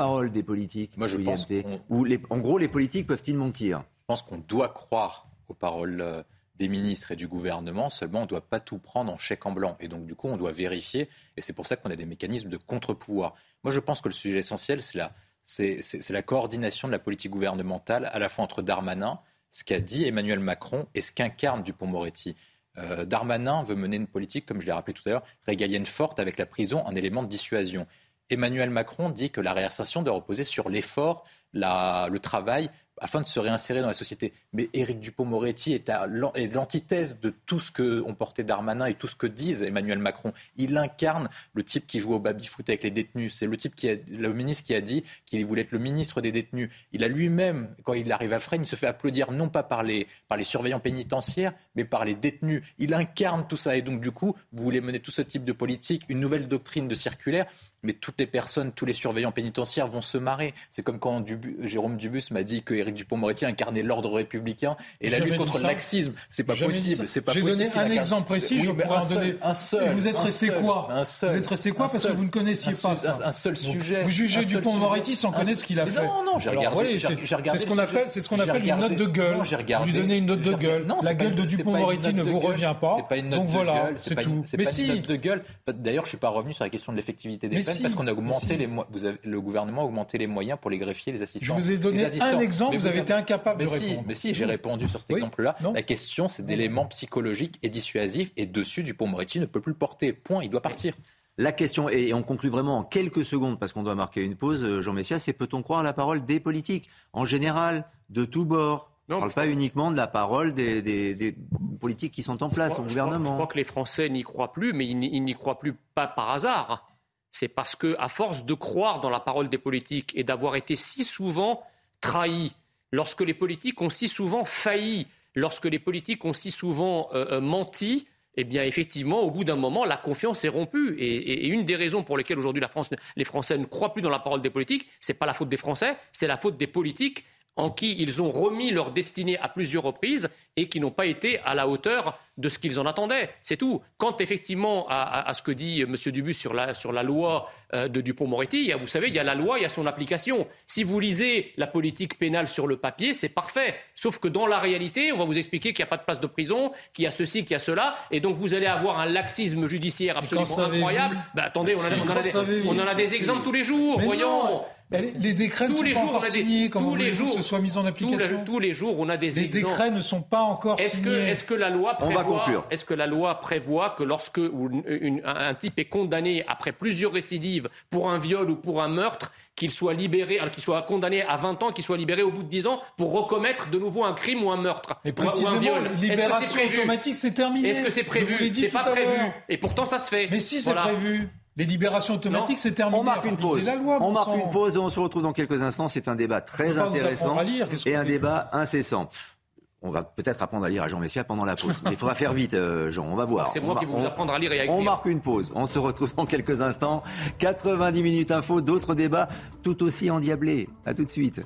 B: politique?
I: Moi, je pense qu'on...
B: Ou les... En gros, les politiques peuvent-ils mentir?
I: Je pense qu'on doit croire aux paroles des ministres et du gouvernement, seulement on ne doit pas tout prendre en chèque en blanc. Et donc, du coup, on doit vérifier. Et c'est pour ça qu'on a des mécanismes de contre-pouvoir. Moi, je pense que le sujet essentiel, c'est la, c'est, c'est, c'est la coordination de la politique gouvernementale, à la fois entre Darmanin, ce qu'a dit Emmanuel Macron, et ce qu'incarne Dupond-Moretti. Euh, Darmanin veut mener une politique, comme je l'ai rappelé tout à l'heure, régalienne forte avec la prison, un élément de dissuasion. Emmanuel Macron dit que la réinsertion doit reposer sur l'effort, la, le travail, afin de se réinsérer dans la société. Mais Éric Dupond-Moretti est, à, est l'antithèse de tout ce qu'ont porté Darmanin et tout ce que disent Emmanuel Macron. Il incarne le type qui joue au baby-foot avec les détenus. C'est le type qui a, le ministre qui a dit qu'il voulait être le ministre des détenus. Il a lui-même, quand il arrive à Fresnes, il se fait applaudir non pas par les, par les surveillants pénitentiaires, mais par les détenus. Il incarne tout ça. Et donc, du coup, vous voulez mener tout ce type de politique, une nouvelle doctrine de circulaire. Mais toutes les personnes, tous les surveillants pénitentiaires vont se marrer. C'est comme quand Dubu, Jérôme Dubus m'a dit que Éric Dupond-Moretti incarnait l'ordre républicain et la lutte contre le laxisme. C'est pas possible. C'est pas
G: J'ai
I: possible.
G: donné un exemple précis.
I: Oui,
G: je pourrais en donner.
I: Un seul.
G: Et vous êtes resté quoi
I: un seul,
G: Vous êtes resté quoi parce
I: seul,
G: que vous ne connaissiez pas
I: seul,
G: ça.
I: Un seul sujet.
G: Vous jugez Dupond-Moretti sans connaître ce qu'il a fait.
I: Non, non. J'ai
G: regardé.
I: regardé.
G: C'est ce qu'on appelle, c'est ce qu'on appelle une note de gueule. Vous lui donnez une note de gueule. La gueule de Dupond-Moretti ne vous revient pas.
I: C'est pas une note
G: Donc
I: de
G: voilà,
I: gueule.
G: c'est tout.
I: Mais si. Note de gueule. D'ailleurs, je suis pas revenu sur la question de l'effectivité des peines parce qu'on a augmenté les moyens. Vous avez, le gouvernement a augmenté les moyens pour les greffiers, les assistants.
G: Je vous ai donné un exemple, vous avez été incapable de répondre.
I: Si, mais si, j'ai répondu sur cet oui, exemple-là. Non. La question, c'est d'éléments psychologiques et dissuasifs. Et dessus, Dupond-Moretti ne peut plus le porter. Point, il doit partir.
B: La question, et on conclut vraiment en quelques secondes, parce qu'on doit marquer une pause, Jean Messia, c'est peut-on croire la parole des politiques, en général, de tous bords? On ne parle pas uniquement de la parole des, des, des politiques qui sont en place
H: crois,
B: au
H: je
B: gouvernement.
H: Crois, je crois que les Français n'y croient plus, mais ils n'y croient plus pas par hasard. C'est parce qu'à force de croire dans la parole des politiques et d'avoir été si souvent trahis, lorsque les politiques ont si souvent failli, lorsque les politiques ont si souvent euh, menti, eh bien effectivement, au bout d'un moment, la confiance est rompue. Et, et, et une des raisons pour lesquelles aujourd'hui la France, les Français ne croient plus dans la parole des politiques, ce n'est pas la faute des Français, c'est la faute des politiques en qui ils ont remis leur destinée à plusieurs reprises et qui n'ont pas été à la hauteur de ce qu'ils en attendaient. C'est tout. Quant effectivement à, à, à ce que dit M. Dubus sur la, sur la loi euh, de Dupond-Moretti, il y a, vous savez, il y a la loi, il y a son application. Si vous lisez la politique pénale sur le papier, c'est parfait. Sauf que dans la réalité, on va vous expliquer qu'il n'y a pas de place de prison, qu'il y a ceci, qu'il y a cela, et donc vous allez avoir un laxisme judiciaire absolument incroyable. Ben, attendez, on, a, on, en a des, on en a des exemples tous les jours,
G: mais
H: voyons.
G: Non. Les décrets ne sont pas encore signés, comme vous voulez que ce soit mis en application.
H: Tous les jours, on a des
G: Les
H: exemples.
G: décrets ne sont pas encore
H: est-ce
G: signés.
H: Que, est-ce que la loi prévoit, est-ce que la loi prévoit que lorsque une, une, un type est condamné après plusieurs récidives pour un viol ou pour un meurtre, qu'il soit libéré, alors qu'il soit condamné à vingt ans, qu'il soit libéré au bout de dix ans pour recommettre de nouveau un crime ou un meurtre
G: Mais
H: ou un viol.
G: Libération
H: est-ce que c'est
G: automatique, c'est terminé.
H: Est-ce que c'est prévu? C'est pas prévu. Et pourtant, ça se fait.
G: Mais si, c'est voilà. prévu. Les libérations automatiques, c'est terminé.
B: On marque une pause.
G: C'est la loi,
B: on marque
G: sang.
B: une pause et on se retrouve dans quelques instants. C'est un débat très intéressant
G: lire,
B: et un débat incessant. On va peut-être apprendre à lire à Jean Messia pendant la pause. Mais il faudra faire vite, euh, Jean. On va voir.
H: C'est moi
B: on
H: qui vais vous apprendre à lire et à écrire.
B: On marque une pause. On se retrouve dans quelques instants. quatre-vingt-dix minutes info, d'autres débats tout aussi endiablés. À tout de suite.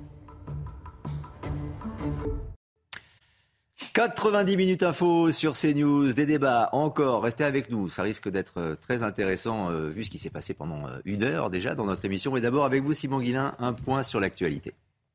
B: quatre-vingt-dix minutes info sur CNews, des débats encore, restez avec nous, ça risque d'être très intéressant euh, vu ce qui s'est passé pendant une heure déjà dans notre émission. Mais d'abord avec vous Simon Guillain, un point sur l'actualité.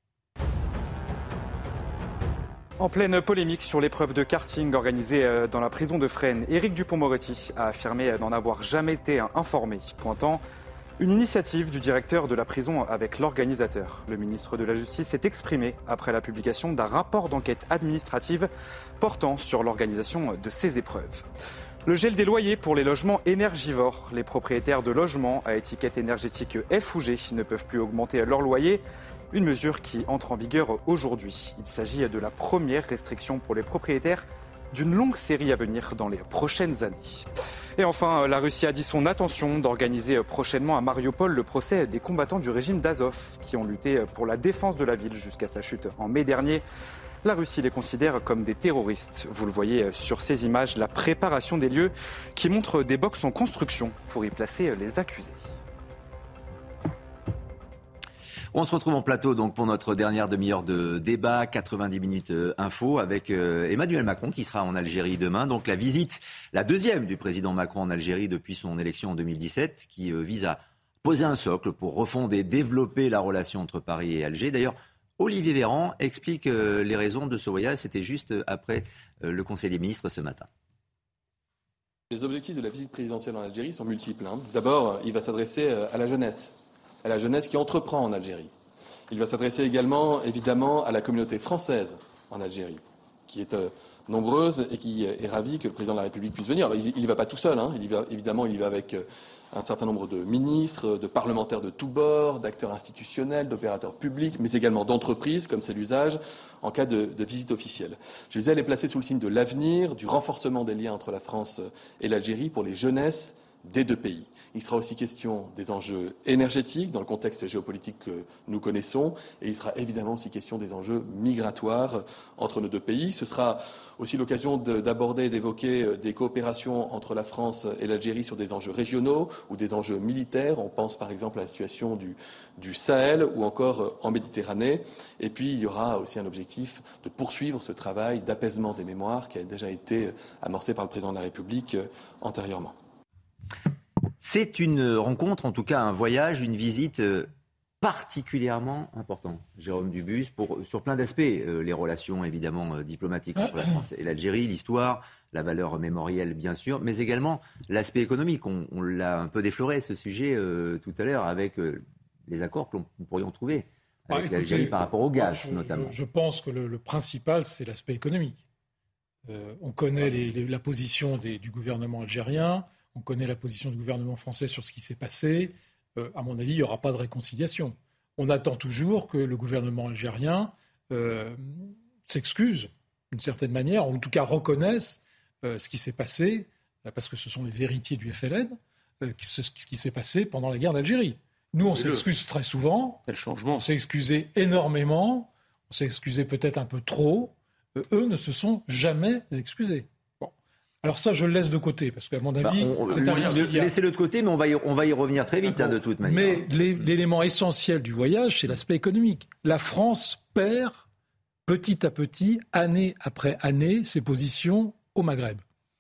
C: En pleine polémique sur l'épreuve de karting organisée dans la prison de Fresnes, Éric Dupond-Moretti a affirmé n'en avoir jamais été informé, pointant une initiative du directeur de la prison avec l'organisateur. Le ministre de la Justice s'est exprimé après la publication d'un rapport d'enquête administrative portant sur l'organisation de ces épreuves. Le gel des loyers pour les logements énergivores. Les propriétaires de logements à étiquette énergétique F ou G ne peuvent plus augmenter leur loyer. Une mesure qui entre en vigueur aujourd'hui. Il s'agit de la première restriction pour les propriétaires d'une longue série à venir dans les prochaines années. Et enfin, la Russie a dit son intention d'organiser prochainement à Mariupol le procès des combattants du régime d'Azov qui ont lutté pour la défense de la ville jusqu'à sa chute en mai dernier. La Russie les considère comme des terroristes. Vous le voyez sur ces images, la préparation des lieux qui montrent des boxes en construction pour y placer les accusés.
B: On se retrouve en plateau donc pour notre dernière demi-heure de débat, quatre-vingt-dix minutes info avec euh, Emmanuel Macron qui sera en Algérie demain. Donc la visite, la deuxième du président Macron en Algérie depuis son élection en deux mille dix-sept qui euh, vise à poser un socle pour refonder, développer la relation entre Paris et Alger. D'ailleurs, Olivier Véran explique euh, les raisons de ce voyage. C'était juste après euh, le Conseil des ministres ce matin.
J: Les objectifs de la visite présidentielle en Algérie sont multiples. Hein. D'abord, il va s'adresser à la jeunesse, à la jeunesse qui entreprend en Algérie. Il va s'adresser également, évidemment, à la communauté française en Algérie, qui est euh, nombreuse et qui est ravie que le président de la République puisse venir. Alors, il n'y va pas tout seul, hein. il y va, évidemment, il y va avec euh, un certain nombre de ministres, de parlementaires de tous bords, d'acteurs institutionnels, d'opérateurs publics, mais également d'entreprises, comme c'est l'usage, en cas de, de visite officielle. Je disais, elle est placée sous le signe de l'avenir, du renforcement des liens entre la France et l'Algérie pour les jeunesses des deux pays. Il sera aussi question des enjeux énergétiques dans le contexte géopolitique que nous connaissons et il sera évidemment aussi question des enjeux migratoires entre nos deux pays. Ce sera aussi l'occasion de, d'aborder et d'évoquer des coopérations entre la France et l'Algérie sur des enjeux régionaux ou des enjeux militaires. On pense par exemple à la situation du, du Sahel ou encore en Méditerranée. Et puis il y aura aussi un objectif de poursuivre ce travail d'apaisement des mémoires qui a déjà été amorcé par le président de la République antérieurement.
B: C'est une rencontre, en tout cas un voyage, une visite particulièrement importante, Jérôme Dubus, pour, sur plein d'aspects. Euh, les relations évidemment diplomatiques entre la France et l'Algérie, l'histoire, la valeur mémorielle bien sûr, mais également l'aspect économique. On, on l'a un peu défloré ce sujet euh, tout à l'heure avec euh, les accords que nous pourrions trouver avec ah, écoutez, l'Algérie par rapport au gaz
G: je,
B: notamment.
G: Je, je pense que le, le principal, c'est l'aspect économique. Euh, on connaît les, les, la position des, du gouvernement algérien. On connaît la position du gouvernement français sur ce qui s'est passé. Euh, à mon avis, il n'y aura pas de réconciliation. On attend toujours que le gouvernement algérien euh, s'excuse d'une certaine manière, ou en tout cas reconnaisse euh, ce qui s'est passé, parce que ce sont les héritiers du F L N, euh, qui, ce, ce qui s'est passé pendant la guerre d'Algérie. Nous, on Et s'excuse le... très souvent.
H: Quel changement.
G: On s'est excusé énormément. On s'est excusé peut-être un peu trop. Euh, eux ne se sont jamais excusés. Alors ça, je le laisse de côté, parce qu'à mon avis,
B: bah, on,
G: c'est un
B: réconciliable. Laissez-le de côté, mais on va y, on va y revenir très vite, hein, de toute manière.
G: Mais les, l'élément essentiel du voyage, c'est l'aspect économique. La France perd petit à petit, année après année, ses positions au Maghreb.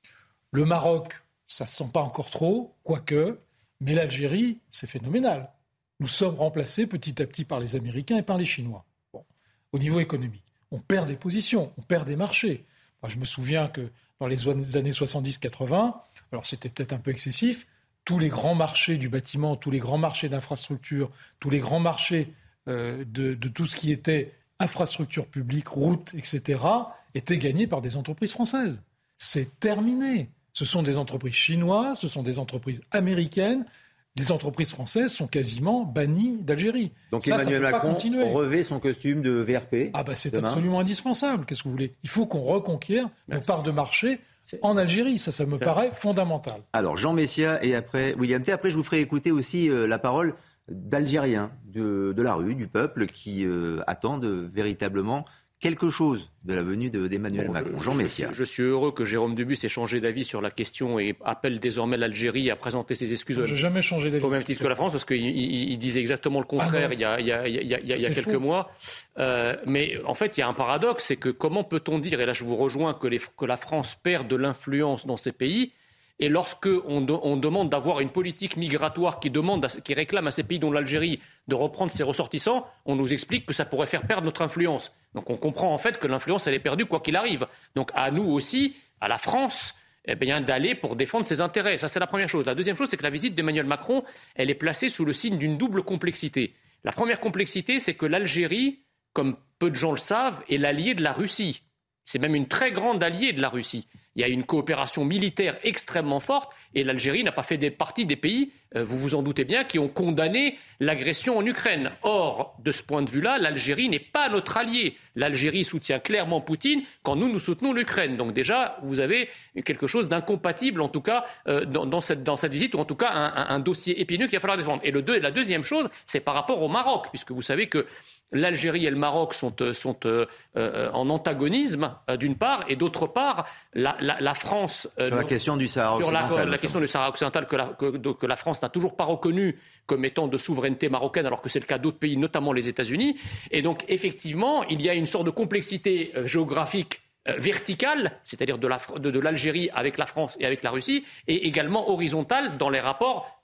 G: Le Maroc, ça ne se sent pas encore trop, quoique, mais l'Algérie, c'est phénoménal. Nous sommes remplacés petit à petit par les Américains et par les Chinois. Bon. Au niveau économique, on perd des positions, on perd des marchés. Moi, je me souviens que dans les années soixante-dix quatre-vingts, alors c'était peut-être un peu excessif, tous les grands marchés du bâtiment, tous les grands marchés d'infrastructures, tous les grands marchés euh, de, de tout ce qui était infrastructures publiques, routes, et cetera, étaient gagnés par des entreprises françaises. C'est terminé. Ce sont des entreprises chinoises, ce sont des entreprises américaines. Les entreprises françaises sont quasiment bannies d'Algérie.
B: Donc
G: ça,
B: Emmanuel
G: ça
B: Macron revêt son costume de V R P.
G: Ah bah c'est
B: demain.
G: Absolument indispensable. Qu'est-ce que vous voulez ? Il faut qu'on reconquiert nos parts de marché en Algérie. Ça, ça me c'est paraît fondamental.
B: Alors Jean Messia et après William T. Après, je vous ferai écouter aussi euh, la parole d'Algériens de, de la rue, du peuple, qui euh, attendent véritablement quelque chose de la venue de, d'Emmanuel bon, Macron. Jean Messia.
H: Je, je suis heureux que Jérôme Dubus ait changé d'avis sur la question et appelle désormais l'Algérie à présenter ses excuses.
G: Je n'ai jamais changé d'avis.
H: Au même titre que la France, parce qu'il il, il disait exactement le contraire ah il y a, il y a, il y a, il y a, il y a quelques faux. mois. Euh, mais en fait, il y a un paradoxe, c'est que comment peut-on dire, et là je vous rejoins, que, les, que la France perd de l'influence dans ces pays, et lorsqu'on de, on demande d'avoir une politique migratoire qui, demande à, qui réclame à ces pays, dont l'Algérie, de reprendre ses ressortissants, on nous explique que ça pourrait faire perdre notre influence. Donc on comprend en fait que l'influence, elle est perdue quoi qu'il arrive. Donc à nous aussi, à la France, eh bien, d'aller pour défendre ses intérêts. Ça, c'est la première chose. La deuxième chose, c'est que la visite d'Emmanuel Macron, elle est placée sous le signe d'une double complexité. La première complexité, c'est que l'Algérie, comme peu de gens le savent, est l'allié de la Russie. C'est même une très grande alliée de la Russie. Il y a une coopération militaire extrêmement forte et l'Algérie n'a pas fait des partie des pays, euh, vous vous en doutez bien, qui ont condamné l'agression en Ukraine. Or, de ce point de vue-là, l'Algérie n'est pas notre allié. L'Algérie soutient clairement Poutine quand nous, nous soutenons l'Ukraine. Donc déjà, vous avez quelque chose d'incompatible, en tout cas, euh, dans, dans, cette, dans cette visite, ou en tout cas un, un, un dossier épineux qu'il va falloir défendre. Et le deux, la deuxième chose, c'est par rapport au Maroc, puisque vous savez que l'Algérie et le Maroc sont, sont euh, euh, en antagonisme, euh, d'une part, et d'autre part, la, la, la France...
B: Euh, sur la question du Sahara
H: sur
B: occidental.
H: La, la question du Sahara occidental que la, que, que la France n'a toujours pas reconnue comme étant de souveraineté marocaine, alors que c'est le cas d'autres pays, notamment les États-Unis. Et donc, effectivement, il y a une sorte de complexité euh, géographique euh, verticale, c'est-à-dire de, la, de, de l'Algérie avec la France et avec la Russie, et également horizontale dans les rapports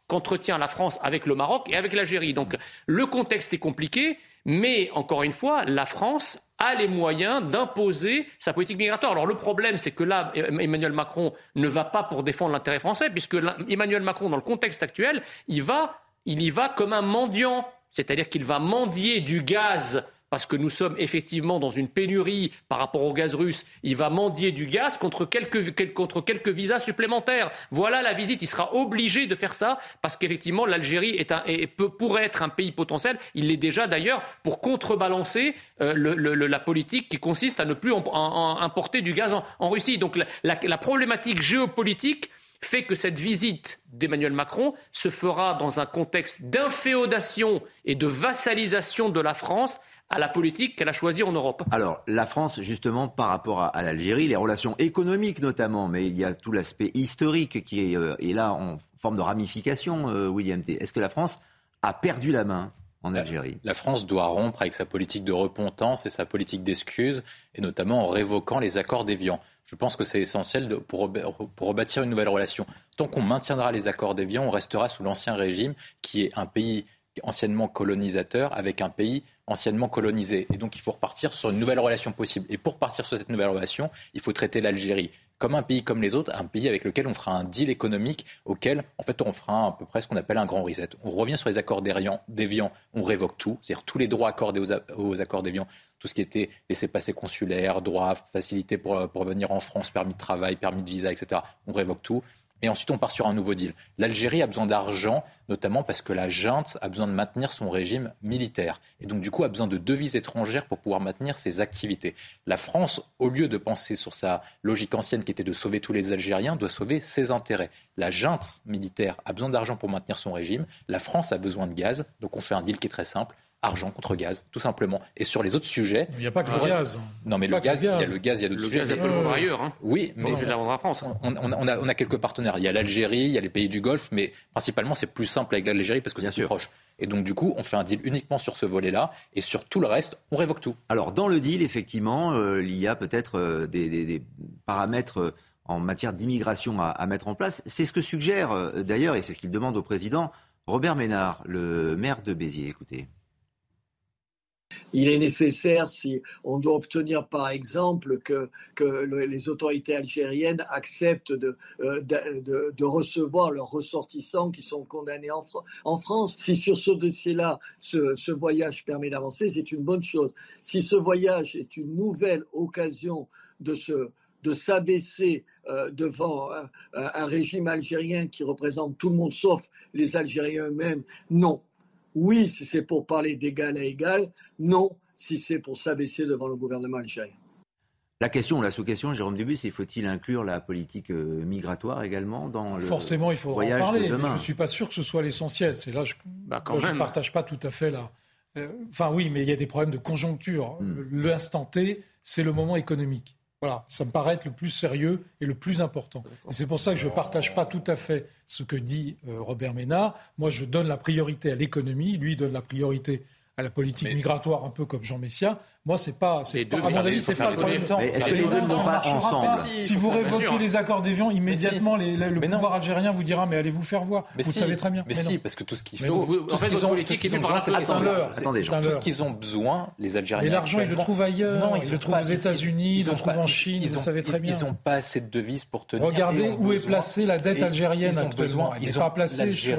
H: qu'entretient la France avec le Maroc et avec l'Algérie. Donc le contexte est compliqué, mais encore une fois, la France a les moyens d'imposer sa politique migratoire. Alors le problème, c'est que là, Emmanuel Macron ne va pas pour défendre l'intérêt français, puisque Emmanuel Macron, dans le contexte actuel, il va, il y va comme un mendiant, c'est-à-dire qu'il va mendier du gaz. Parce que nous sommes effectivement dans une pénurie par rapport au gaz russe. Il va mendier du gaz contre quelques, contre quelques visas supplémentaires. Voilà la visite. Il sera obligé de faire ça parce qu'effectivement, l'Algérie est un, est, peut, pourrait être un pays potentiel. Il l'est déjà d'ailleurs pour contrebalancer euh, le, le, la politique qui consiste à ne plus en, en, importer du gaz en, en Russie. Donc la, la, la problématique géopolitique fait que cette visite d'Emmanuel Macron se fera dans un contexte d'inféodation et de vassalisation de la France à la politique qu'elle a choisie en Europe.
B: Alors, la France, justement, par rapport à, à l'Algérie, les relations économiques notamment, mais il y a tout l'aspect historique qui est, euh, est là en forme de ramification, euh, William T. Est-ce que la France a perdu la main en Algérie ?
I: La, la France doit rompre avec sa politique de repentance et sa politique d'excuses, et notamment en révoquant les accords d'Évian. Je pense que c'est essentiel de, pour, pour rebâtir une nouvelle relation. Tant qu'on maintiendra les accords d'Évian, on restera sous l'ancien régime, qui est un pays anciennement colonisateur avec un pays anciennement colonisé. Et donc il faut repartir sur une nouvelle relation possible. Et pour partir sur cette nouvelle relation, il faut traiter l'Algérie comme un pays comme les autres, un pays avec lequel on fera un deal économique, auquel en fait on fera à peu près ce qu'on appelle un grand reset. On revient sur les accords d'Évian, on révoque tout, c'est-à-dire tous les droits accordés aux, aux accords d'Évian, tout ce qui était laissez-passer consulaire, droits, facilités pour, pour venir en France, permis de travail, permis de visa, et cetera. On révoque tout. Et ensuite, on part sur un nouveau deal. L'Algérie a besoin d'argent, notamment parce que la junte a besoin de maintenir son régime militaire. Et donc, du coup, a besoin de devises étrangères pour pouvoir maintenir ses activités. La France, au lieu de penser sur sa logique ancienne qui était de sauver tous les Algériens, doit sauver ses intérêts. La junte militaire a besoin d'argent pour maintenir son régime. La France a besoin de gaz. Donc, on fait un deal qui est très simple. Argent contre gaz, tout simplement. Et sur les autres sujets...
G: Il n'y a pas que le gaz.
I: Non, mais le gaz, il y a le gaz, il y a d'autres
H: le
I: sujets.
H: Le gaz, elle peut le vendre ailleurs. Hein.
I: Oui, mais...
H: On est la France.
I: On, on, on, a, on a quelques partenaires. Il y a l'Algérie, il y a les pays du Golfe, mais principalement, c'est plus simple avec l'Algérie parce que c'est plus proche. Et donc, du coup, on fait un deal uniquement sur ce volet-là. Et sur tout le reste, on révoque tout.
B: Alors, dans le deal, effectivement, euh, il y a peut-être euh, des, des, des paramètres... Euh, en matière d'immigration à, à mettre en place. C'est ce que suggère, euh, d'ailleurs, et c'est ce qu'il demande au président Robert Ménard, le maire de Béziers. Écoutez.
P: Il est nécessaire, si on doit obtenir par exemple que, que le, les autorités algériennes acceptent de, euh, de, de, de recevoir leurs ressortissants qui sont condamnés en, en France. Si sur ce dossier-là, ce, ce voyage permet d'avancer, c'est une bonne chose. Si ce voyage est une nouvelle occasion de se de s'abaisser euh, devant un, un régime algérien qui représente tout le monde sauf les Algériens eux-mêmes, non. Oui, si c'est pour parler d'égal à égal, non, si c'est pour s'abaisser devant le gouvernement algérien.
B: La question, la sous-question, Jérôme Dubus, c'est faut-il inclure la politique euh, migratoire également dans le
G: Forcément, il faudra
B: voyage
G: en parler,
B: de demain.
G: Mais je ne suis pas sûr que ce soit l'essentiel. C'est là, je
H: bah,
G: ne partage pas tout à fait là. Euh, enfin oui, mais il y a des problèmes de conjoncture. Mm. L'instant T, c'est le moment économique. Voilà, ça me paraît être le plus sérieux et le plus important. Et c'est pour ça que je ne partage pas tout à fait ce que dit euh, Robert Ménard. Moi, je donne la priorité à l'économie, lui donne la priorité à la politique mais... migratoire, un peu comme Jean Messia. Moi, c'est pas, c'est pas, à mon avis, c'est pas le problème.
B: Est-ce que les deux ne vont pas ensemble ?
G: Si, si vous révoquez les accords d'Évian, immédiatement, les, le mais pouvoir non. algérien vous dira, mais allez vous faire voir. Mais vous si. savez très bien.
I: Mais, mais si, non. Parce que tout ce qu'il faut,
H: vous,
I: tout
H: en fait,
I: ce qu'ils ont,
H: politique est par
I: Attendez, tout ce qu'ils ont besoin, les Algériens.
G: Mais l'argent, ils le trouvent ailleurs. Ils le trouvent aux États-Unis, ils le trouvent en Chine. Vous savez très bien.
I: Ils n'ont pas assez de devises pour tenir.
G: Regardez où est placée la dette algérienne actuellement. Elle n'est pas placée sur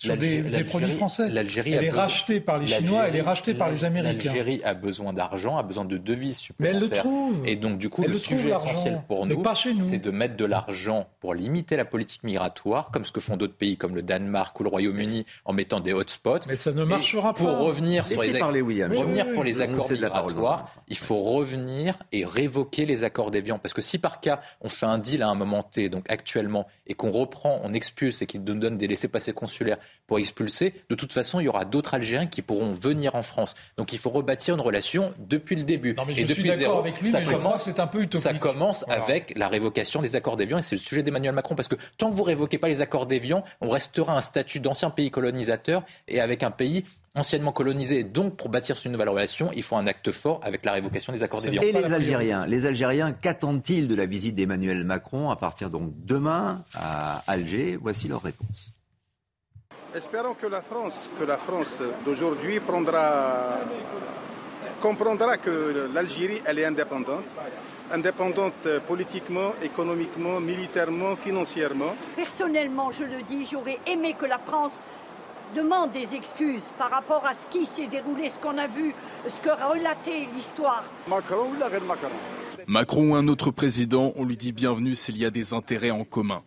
G: des produits français. Elle est rachetée par les Chinois, elle est rachetée par les Américains.
I: L'Algérie a besoin d'argent, a besoin de devises.
G: Mais elle le trouve.
I: Et donc, du coup,
G: elle
I: le,
G: le
I: sujet
G: trouve,
I: essentiel pour nous,
G: nous.
I: c'est de mettre de l'argent pour limiter la politique migratoire, comme ce que font d'autres pays comme le Danemark ou le Royaume-Uni, en mettant des hotspots.
G: Mais ça ne marchera
I: pas. Pour revenir sur les,
B: parler, William.
I: revenir
B: oui,
I: pour
B: oui,
I: les accords migratoires, il faut revenir et révoquer les accords d'Évian. Parce que si par cas, on fait un deal à un moment T, donc actuellement, et qu'on reprend, on expulse et qu'il nous donne des laissez-passer consulaires pour expulser, de toute façon, il y aura d'autres Algériens qui pourront venir en France. Donc il faut rebâtir une relation depuis le début.
G: Non, mais
I: et
G: je
I: depuis
G: suis d'accord
I: zéro,
G: avec lui,
I: ça
G: mais
I: commence,
G: je crois que c'est un peu utopique.
I: Ça commence
G: voilà.
I: avec la révocation des accords d'Évian et c'est le sujet d'Emmanuel Macron parce que tant que vous ne révoquez pas les accords d'Évian, on restera un statut d'ancien pays colonisateur et avec un pays anciennement colonisé. Donc, pour bâtir une nouvelle relation, il faut un acte fort avec la révocation des accords d'Évian.
B: Et les Algériens, les Algériens, qu'attendent-ils de la visite d'Emmanuel Macron à partir donc demain à Alger ? Voici leur réponse.
Q: Espérons que la France, que la France d'aujourd'hui prendra, comprendra que l'Algérie, elle est indépendante. Indépendante politiquement, économiquement, militairement, financièrement.
R: Personnellement, je le dis, j'aurais aimé que la France demande des excuses par rapport à ce qui s'est déroulé, ce qu'on a vu, ce que relatait l'histoire.
S: Macron ou la reine Macron Macron ou un autre président, on lui dit bienvenue s'il y a des intérêts en commun.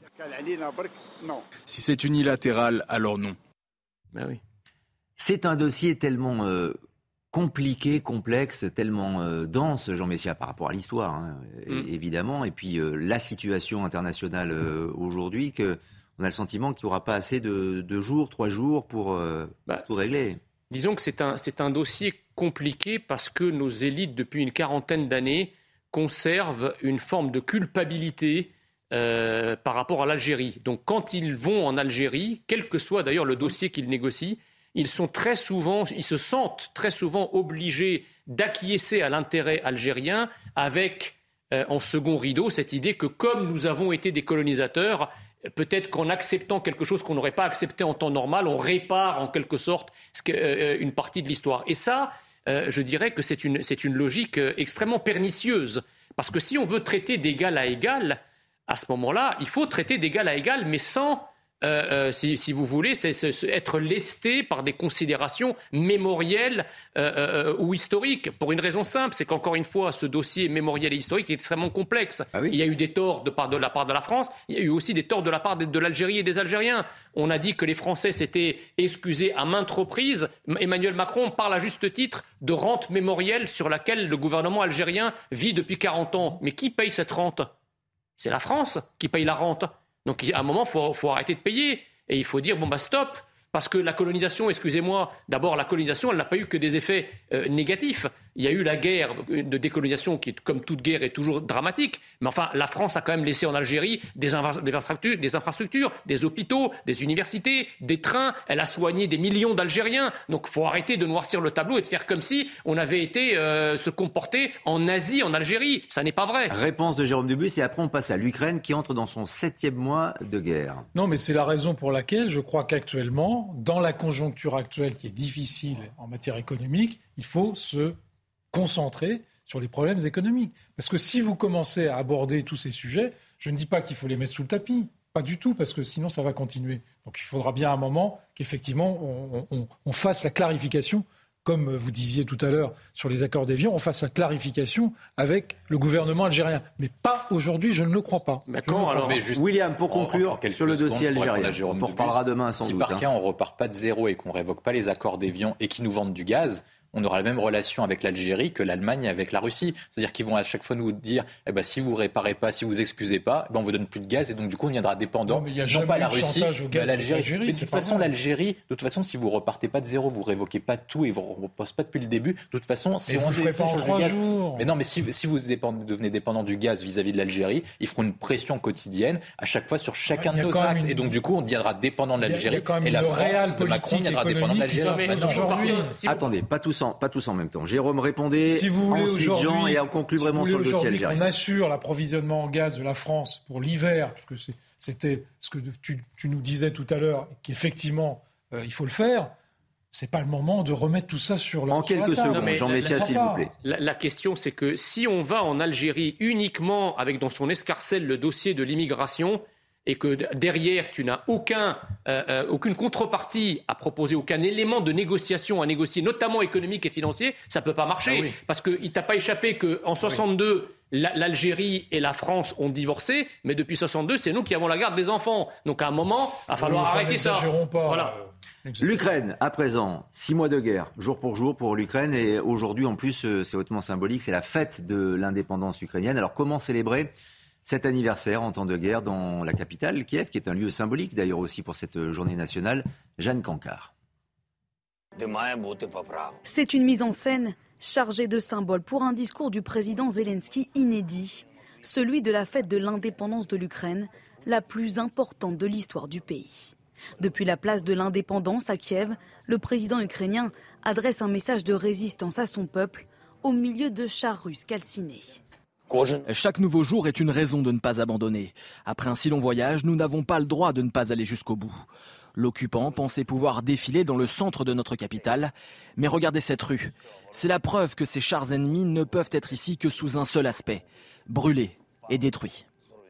S: Si c'est unilatéral, alors non.
F: Ben oui.
B: C'est un dossier tellement euh, compliqué, complexe, tellement euh, dense, Jean Messia, par rapport à l'histoire, hein, mm. évidemment, et puis euh, la situation internationale euh, aujourd'hui, qu'on a le sentiment qu'il n'y aura pas assez de, de jours, trois jours pour euh, bah, tout régler.
H: Disons que c'est un, c'est un dossier compliqué parce que nos élites, depuis une quarantaine d'années, conservent une forme de culpabilité euh, par rapport à l'Algérie. Donc quand ils vont en Algérie, quel que soit d'ailleurs le dossier qu'ils négocient, ils sont très souvent, ils se sentent très souvent obligés d'acquiescer à l'intérêt algérien avec euh, en second rideau cette idée que comme nous avons été des colonisateurs, peut-être qu'en acceptant quelque chose qu'on n'aurait pas accepté en temps normal, on répare en quelque sorte ce que, euh, une partie de l'histoire. Et ça, Euh, je dirais que c'est une, c'est une logique euh, extrêmement pernicieuse. Parce que si on veut traiter d'égal à égal, à ce moment-là, il faut traiter d'égal à égal, mais sans, euh, euh, si, si vous voulez, c'est, c'est, c'est être lesté par des considérations mémorielles euh, euh, ou historiques. Pour une raison simple, c'est qu'encore une fois, ce dossier mémoriel et historique est extrêmement complexe. Ah oui. Il y a eu des torts de, part de la part de la France, il y a eu aussi des torts de la part de, de l'Algérie et des Algériens. On a dit que les Français s'étaient excusés à maintes reprises. Emmanuel Macron parle à juste titre de rente mémorielle sur laquelle le gouvernement algérien vit depuis quarante ans. Mais qui paye cette rente ? C'est la France qui paye la rente. Donc à un moment, il faut, faut arrêter de payer. Et il faut dire, bon bah stop. Parce que la colonisation, excusez-moi, d'abord la colonisation, elle n'a pas eu que des effets euh, négatifs. Il y a eu la guerre de décolonisation qui, comme toute guerre, est toujours dramatique. Mais enfin, la France a quand même laissé en Algérie des, inv- des, infrastructures, des infrastructures, des hôpitaux, des universités, des trains. Elle a soigné des millions d'Algériens. Donc il faut arrêter de noircir le tableau et de faire comme si on avait été euh, se comporter en Asie, en Algérie. Ça n'est pas vrai.
B: Réponse de Jérôme Dubus et après on passe à l'Ukraine qui entre dans son septième mois de guerre.
G: Non, mais c'est la raison pour laquelle je crois qu'actuellement, dans la conjoncture actuelle qui est difficile en matière économique, il faut se concentrer sur les problèmes économiques. Parce que si vous commencez à aborder tous ces sujets, je ne dis pas qu'il faut les mettre sous le tapis, pas du tout, parce que sinon ça va continuer. Donc il faudra bien un moment qu'effectivement on, on, on fasse la clarification, comme vous disiez tout à l'heure sur les accords d'Évian, on fasse la clarification avec le gouvernement algérien. Mais pas aujourd'hui, je ne le crois pas.
B: D'accord, alors, mais juste William, pour conclure sur le dossier algérien, on en reparlera demain sans
I: si
B: doute.
I: Si par cas on repart pas de zéro et qu'on révoque pas les accords d'Évian et qu'ils nous vendent du gaz, on aura la même relation avec l'Algérie que l'Allemagne avec la Russie. C'est-à-dire qu'ils vont à chaque fois nous dire eh ben, si vous ne réparez pas, si vous excusez pas, eh ben, on ne vous donne plus de gaz et donc du coup on viendra dépendant, non, mais y a non pas à la Russie, mais à l'Algérie. Mais de toute façon, l'Algérie, de toute façon, si vous ne repartez pas de zéro, vous ne révoquez pas tout et vous ne reposez pas depuis le début, de toute façon, si
G: mais
I: on
G: vous ne pas en trois
I: gaz,
G: jours.
I: Mais non, mais si, si vous dépendez, devenez dépendant du gaz vis-à-vis de l'Algérie, ils feront une pression quotidienne à chaque fois sur chacun de nos actes. Une... Et donc du coup, on deviendra dépendant de l'Algérie et la France de Macron viendra dépendant de l'Algérie.
B: Attendez, pas tous en, pas tous en même temps. Jérôme, répondez.
G: Si vous voulez
B: ensuite Jean et on conclut si vraiment sur le dossier algérien.
G: On assure l'approvisionnement en gaz de la France pour l'hiver, puisque c'est, c'était ce que tu, tu nous disais tout à l'heure, qu'effectivement euh, il faut le faire. C'est pas le moment de remettre tout ça sur la
B: En
G: sur
B: quelques
G: la table.
B: secondes, Jean Messia, s'il vous plaît.
H: La, la question, c'est que si on va en Algérie uniquement avec dans son escarcelle le dossier de l'immigration, et que derrière, tu n'as aucun, euh, euh, aucune contrepartie à proposer, aucun élément de négociation à négocier, notamment économique et financier, ça ne peut pas marcher. Ah oui. Parce qu'il ne t'a pas échappé qu'en soixante-deux, oui. la, l'Algérie et la France ont divorcé, mais depuis soixante-deux, c'est nous qui avons la garde des enfants. Donc à un moment, il va falloir oui, arrêter ça.
G: Pas.
H: Voilà.
B: L'Ukraine, à présent, six mois de guerre, jour pour jour pour l'Ukraine. Et aujourd'hui, en plus, c'est hautement symbolique, c'est la fête de l'indépendance ukrainienne. Alors comment célébrer cet anniversaire en temps de guerre dans la capitale, Kiev, qui est un lieu symbolique d'ailleurs aussi pour cette journée nationale? Jeanne Cancard.
T: C'est une mise en scène chargée de symboles pour un discours du président Zelensky inédit, celui de la fête de l'indépendance de l'Ukraine, la plus importante de l'histoire du pays. Depuis la place de l'indépendance à Kiev, le président ukrainien adresse un message de résistance à son peuple au milieu de chars russes calcinés.
U: Chaque nouveau jour est une raison de ne pas abandonner. Après un si long voyage, nous n'avons pas le droit de ne pas aller jusqu'au bout. L'occupant pensait pouvoir défiler dans le centre de notre capitale. Mais regardez cette rue. C'est la preuve que ces chars ennemis ne peuvent être ici que sous un seul aspect, brûlés et détruits.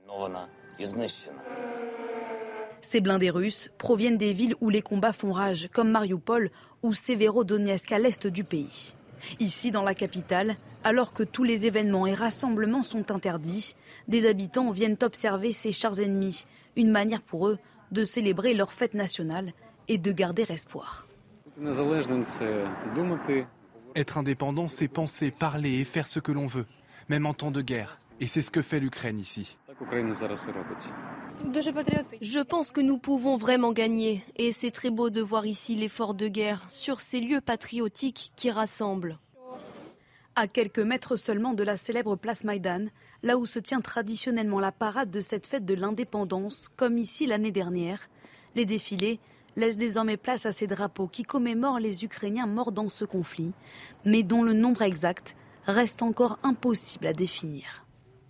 T: Ces blindés russes proviennent des villes où les combats font rage, comme Mariupol ou Severodonetsk à l'est du pays. Ici, dans la capitale, alors que tous les événements et rassemblements sont interdits, des habitants viennent observer ces chars ennemis, une manière pour eux de célébrer leur fête nationale et de garder espoir.
D: Être indépendant, c'est penser, parler et faire ce que l'on veut, même en temps de guerre. Et c'est ce que fait l'Ukraine ici.
A: Je pense que nous pouvons vraiment gagner. Et c'est très beau de voir ici l'effort de guerre sur ces lieux patriotiques qui rassemblent.
T: À quelques mètres seulement de la célèbre place Maïdan, là où se tient traditionnellement la parade de cette fête de l'indépendance, comme ici l'année dernière, les défilés laissent désormais place à ces drapeaux qui commémorent les Ukrainiens morts dans ce conflit, mais dont le nombre exact reste encore impossible à définir.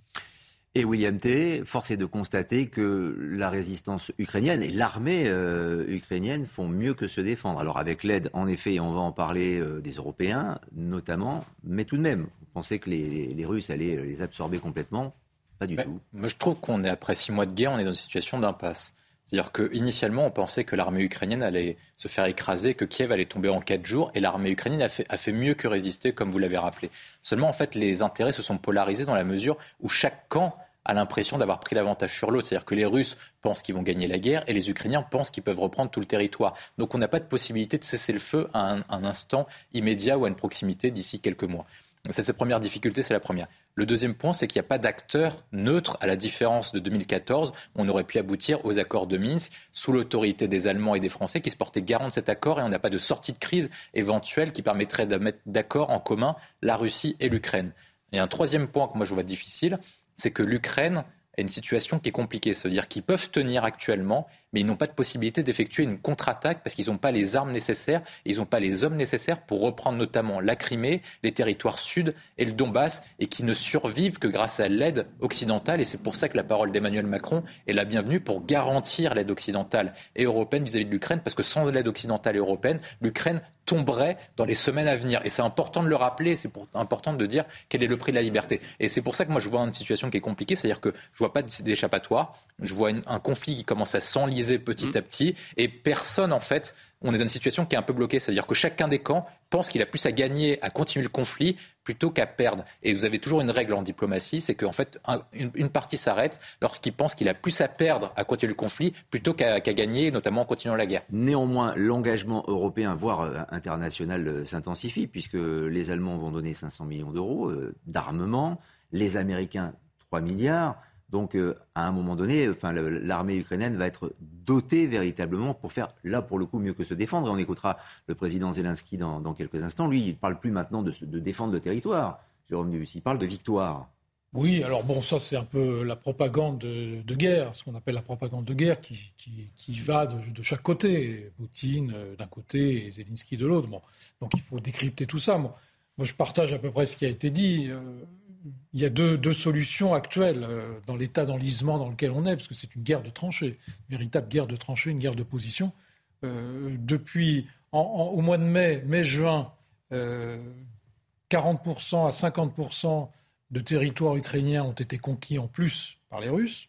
B: Et William T, force est de constater que la résistance ukrainienne et l'armée euh, ukrainienne font mieux que se défendre. Alors avec l'aide, en effet, et on va en parler, euh, des Européens notamment, mais tout de même, vous pensez que les, les, les Russes allaient les absorber complètement ? Pas du
I: mais,
B: tout.
I: Moi, je trouve qu'on est, après six mois de guerre, on est dans une situation d'impasse. C'est-à-dire qu'initialement, on pensait que l'armée ukrainienne allait se faire écraser, que Kiev allait tomber en quatre jours, et l'armée ukrainienne a fait, a fait mieux que résister, comme vous l'avez rappelé. Seulement, en fait, les intérêts se sont polarisés dans la mesure où chaque camp a l'impression d'avoir pris l'avantage sur l'autre. C'est-à-dire que les Russes pensent qu'ils vont gagner la guerre et les Ukrainiens pensent qu'ils peuvent reprendre tout le territoire. Donc on n'a pas de possibilité de cesser le feu à un, un instant immédiat ou à une proximité d'ici quelques mois. C'est cette première difficulté, c'est la première. Le deuxième point, c'est qu'il n'y a pas d'acteur neutre, à la différence de deux mille quatorze. On aurait pu aboutir aux accords de Minsk sous l'autorité des Allemands et des Français qui se portaient garant de cet accord, et on n'a pas de sortie de crise éventuelle qui permettrait de mettre d'accord en commun la Russie et l'Ukraine. Et un troisième point que moi je vois difficile, c'est que l'Ukraine a une situation qui est compliquée. Ça veut dire qu'ils peuvent tenir actuellement, mais ils n'ont pas de possibilité d'effectuer une contre-attaque parce qu'ils n'ont pas les armes nécessaires, ils n'ont pas les hommes nécessaires pour reprendre notamment la Crimée, les territoires sud et le Donbass, et qui ne survivent que grâce à l'aide occidentale. Et c'est pour ça que la parole d'Emmanuel Macron est la bienvenue pour garantir l'aide occidentale et européenne vis-à-vis de l'Ukraine, parce que sans l'aide occidentale et européenne, l'Ukraine tomberait dans les semaines à venir. Et c'est important de le rappeler, c'est pour, important de dire quel est le prix de la liberté. Et c'est pour ça que moi je vois une situation qui est compliquée, c'est-à-dire que je vois pas d'échappatoire, je vois une, un conflit qui commence à s'enliser petit mmh. à petit, et personne en fait, on est dans une situation qui est un peu bloquée, c'est-à-dire que chacun des camps pense qu'il a plus à gagner à continuer le conflit plutôt qu'à perdre. Et vous avez toujours une règle en diplomatie, c'est qu'en fait un, une, une partie s'arrête lorsqu'il pense qu'il a plus à perdre à continuer le conflit plutôt qu'à, qu'à gagner, notamment en continuant la guerre.
B: Néanmoins, l'engagement européen, voire international, euh, s'intensifie, puisque les Allemands vont donner cinq cents millions d'euros euh, d'armement, les Américains trois milliards. Donc, euh, à un moment donné, enfin, le, l'armée ukrainienne va être dotée véritablement pour faire, là, pour le coup, mieux que se défendre. Et on écoutera le président Zelensky dans, dans quelques instants. Lui, il ne parle plus maintenant de, de défendre le territoire. Jérôme Dubuis, il parle de victoire.
G: Oui, alors bon, ça, c'est un peu la propagande de, de guerre, ce qu'on appelle la propagande de guerre, qui, qui, qui va de, de chaque côté. Poutine euh, d'un côté et Zelensky de l'autre. Bon, donc, il faut décrypter tout ça. Moi, moi, je partage à peu près ce qui a été dit. Euh, Il y a deux, deux solutions actuelles euh, dans l'état d'enlisement dans lequel on est, parce que c'est une guerre de tranchées, une véritable guerre de tranchées, une guerre de position. Euh, depuis, en, en, au mois de mai, mai-juin, euh, quarante pour cent à cinquante pour cent de territoires ukrainiens ont été conquis en plus par les Russes.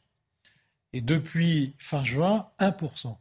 G: Et depuis fin juin, un pour cent.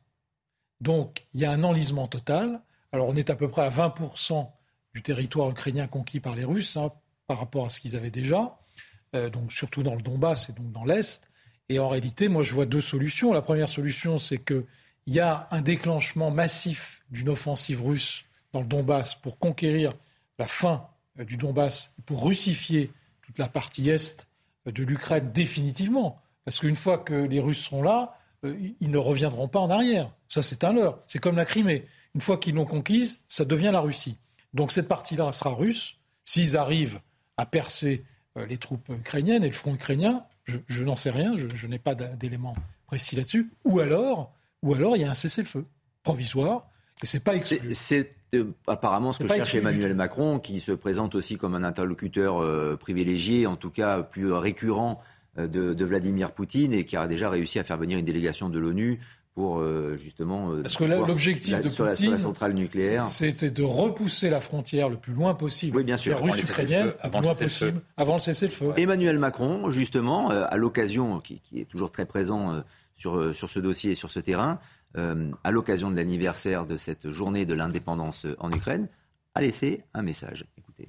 G: Donc, il y a un enlisement total. Alors, on est à peu près à vingt pour cent du territoire ukrainien conquis par les Russes, hein, par rapport à ce qu'ils avaient déjà, euh, donc surtout dans le Donbass et donc dans l'Est. Et en réalité, moi, je vois deux solutions. La première solution, c'est qu'il y a un déclenchement massif d'une offensive russe dans le Donbass pour conquérir la fin euh, du Donbass, pour russifier toute la partie Est euh, de l'Ukraine définitivement. Parce qu'une fois que les Russes seront là, euh, ils ne reviendront pas en arrière. Ça, c'est un leurre. C'est comme la Crimée. Une fois qu'ils l'ont conquise, ça devient la Russie. Donc cette partie-là sera russe. S'ils arrivent à percer euh, les troupes ukrainiennes et le front ukrainien, je, je n'en sais rien, je, je n'ai pas d'éléments précis là-dessus. Ou alors, ou alors il y a un cessez-le-feu provisoire, et c'est pas exclu.
B: C'est, c'est euh, apparemment ce c'est que cherche Emmanuel Macron, qui se présente aussi comme un interlocuteur euh, privilégié, en tout cas plus récurrent euh, de, de Vladimir Poutine, et qui a déjà réussi à faire venir une délégation de l'ONU pour euh, justement... Euh,
G: Parce que là, l'objectif
B: la,
G: de
B: sur,
G: Poutine,
B: la, sur la centrale nucléaire...
G: C'est, c'est de repousser la frontière le plus loin possible.
B: Oui, bien sûr.
G: La russe-ukrainienne, le plus loin possible, avant le cessez-le-feu.
B: Emmanuel Macron, justement, euh, à l'occasion, qui, qui est toujours très présent euh, sur, euh, sur ce dossier et sur ce terrain, euh, à l'occasion de l'anniversaire de cette journée de l'indépendance en Ukraine, a laissé un message. Écoutez.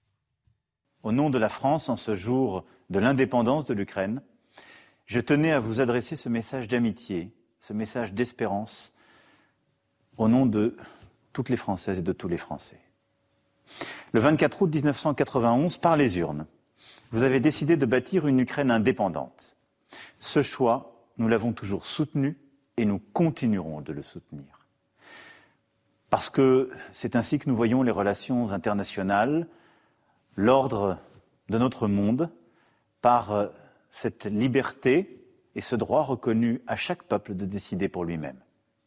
K: Au nom de la France, en ce jour de l'indépendance de l'Ukraine, je tenais à vous adresser ce message d'amitié, ce message d'espérance, au nom de toutes les Françaises et de tous les Français. Le vingt-quatre août dix-neuf cent quatre-vingt-onze, par les urnes, vous avez décidé de bâtir une Ukraine indépendante. Ce choix, nous l'avons toujours soutenu et nous continuerons de le soutenir. Parce que c'est ainsi que nous voyons les relations internationales, l'ordre de notre monde, par cette liberté et ce droit reconnu à chaque peuple de décider pour lui-même.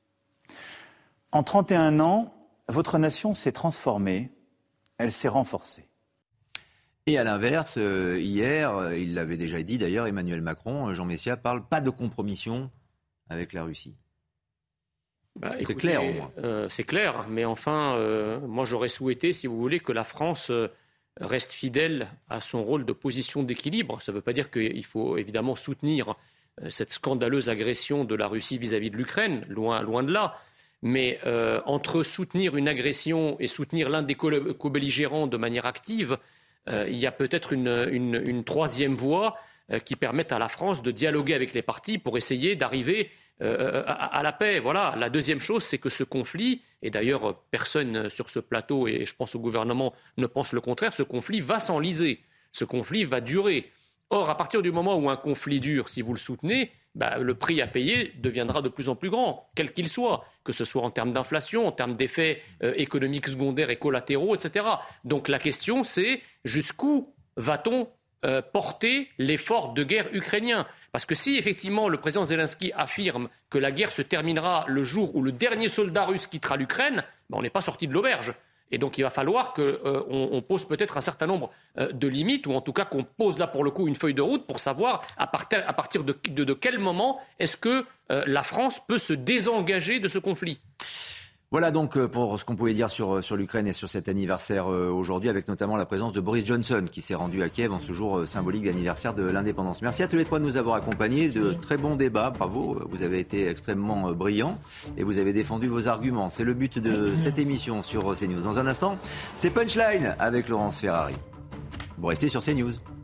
K: En trente et un ans, votre nation s'est transformée, elle s'est renforcée.
B: Et à l'inverse, euh, hier, il l'avait déjà dit d'ailleurs, Emmanuel Macron, Jean Messia, parle pas de compromission avec la Russie.
H: Bah,
B: c'est
H: écoutez,
B: clair au moins.
H: Euh, c'est clair, mais enfin, euh, moi j'aurais souhaité, si vous voulez, que la France euh, reste fidèle à son rôle de position d'équilibre. Ça ne veut pas dire qu'il faut évidemment soutenir euh, cette scandaleuse agression de la Russie vis-à-vis de l'Ukraine, loin, loin de là. Mais euh, entre soutenir une agression et soutenir l'un des co-belligérants de manière active, euh, il y a peut-être une, une, une troisième voie euh, qui permette à la France de dialoguer avec les partis pour essayer d'arriver euh, à, à la paix. Voilà. La deuxième chose, c'est que ce conflit, et d'ailleurs personne sur ce plateau, et je pense au gouvernement, ne pense le contraire, ce conflit va s'enliser, ce conflit va durer. Or, à partir du moment où un conflit dure, si vous le soutenez, bah, le prix à payer deviendra de plus en plus grand, quel qu'il soit, que ce soit en termes d'inflation, en termes d'effets euh, économiques secondaires et collatéraux, et cetera. Donc la question, c'est jusqu'où va-t-on euh, porter l'effort de guerre ukrainien ? Parce que si effectivement le président Zelensky affirme que la guerre se terminera le jour où le dernier soldat russe quittera l'Ukraine, bah, on n'est pas sorti de l'auberge. Et donc il va falloir qu'on euh, on pose peut-être un certain nombre euh, de limites, ou en tout cas qu'on pose là pour le coup une feuille de route pour savoir à partir, à partir de, de, de quel moment est-ce que euh, la France peut se désengager de ce conflit.
B: Voilà donc pour ce qu'on pouvait dire sur, sur l'Ukraine et sur cet anniversaire aujourd'hui, avec notamment la présence de Boris Johnson qui s'est rendu à Kiev en ce jour symbolique d'anniversaire de l'indépendance. Merci à tous les trois de nous avoir accompagnés, de très bons débats, bravo, vous avez été extrêmement brillants et vous avez défendu vos arguments. C'est le but de cette émission sur CNews. Dans un instant, c'est Punchline avec Laurence Ferrari. Vous restez sur CNews.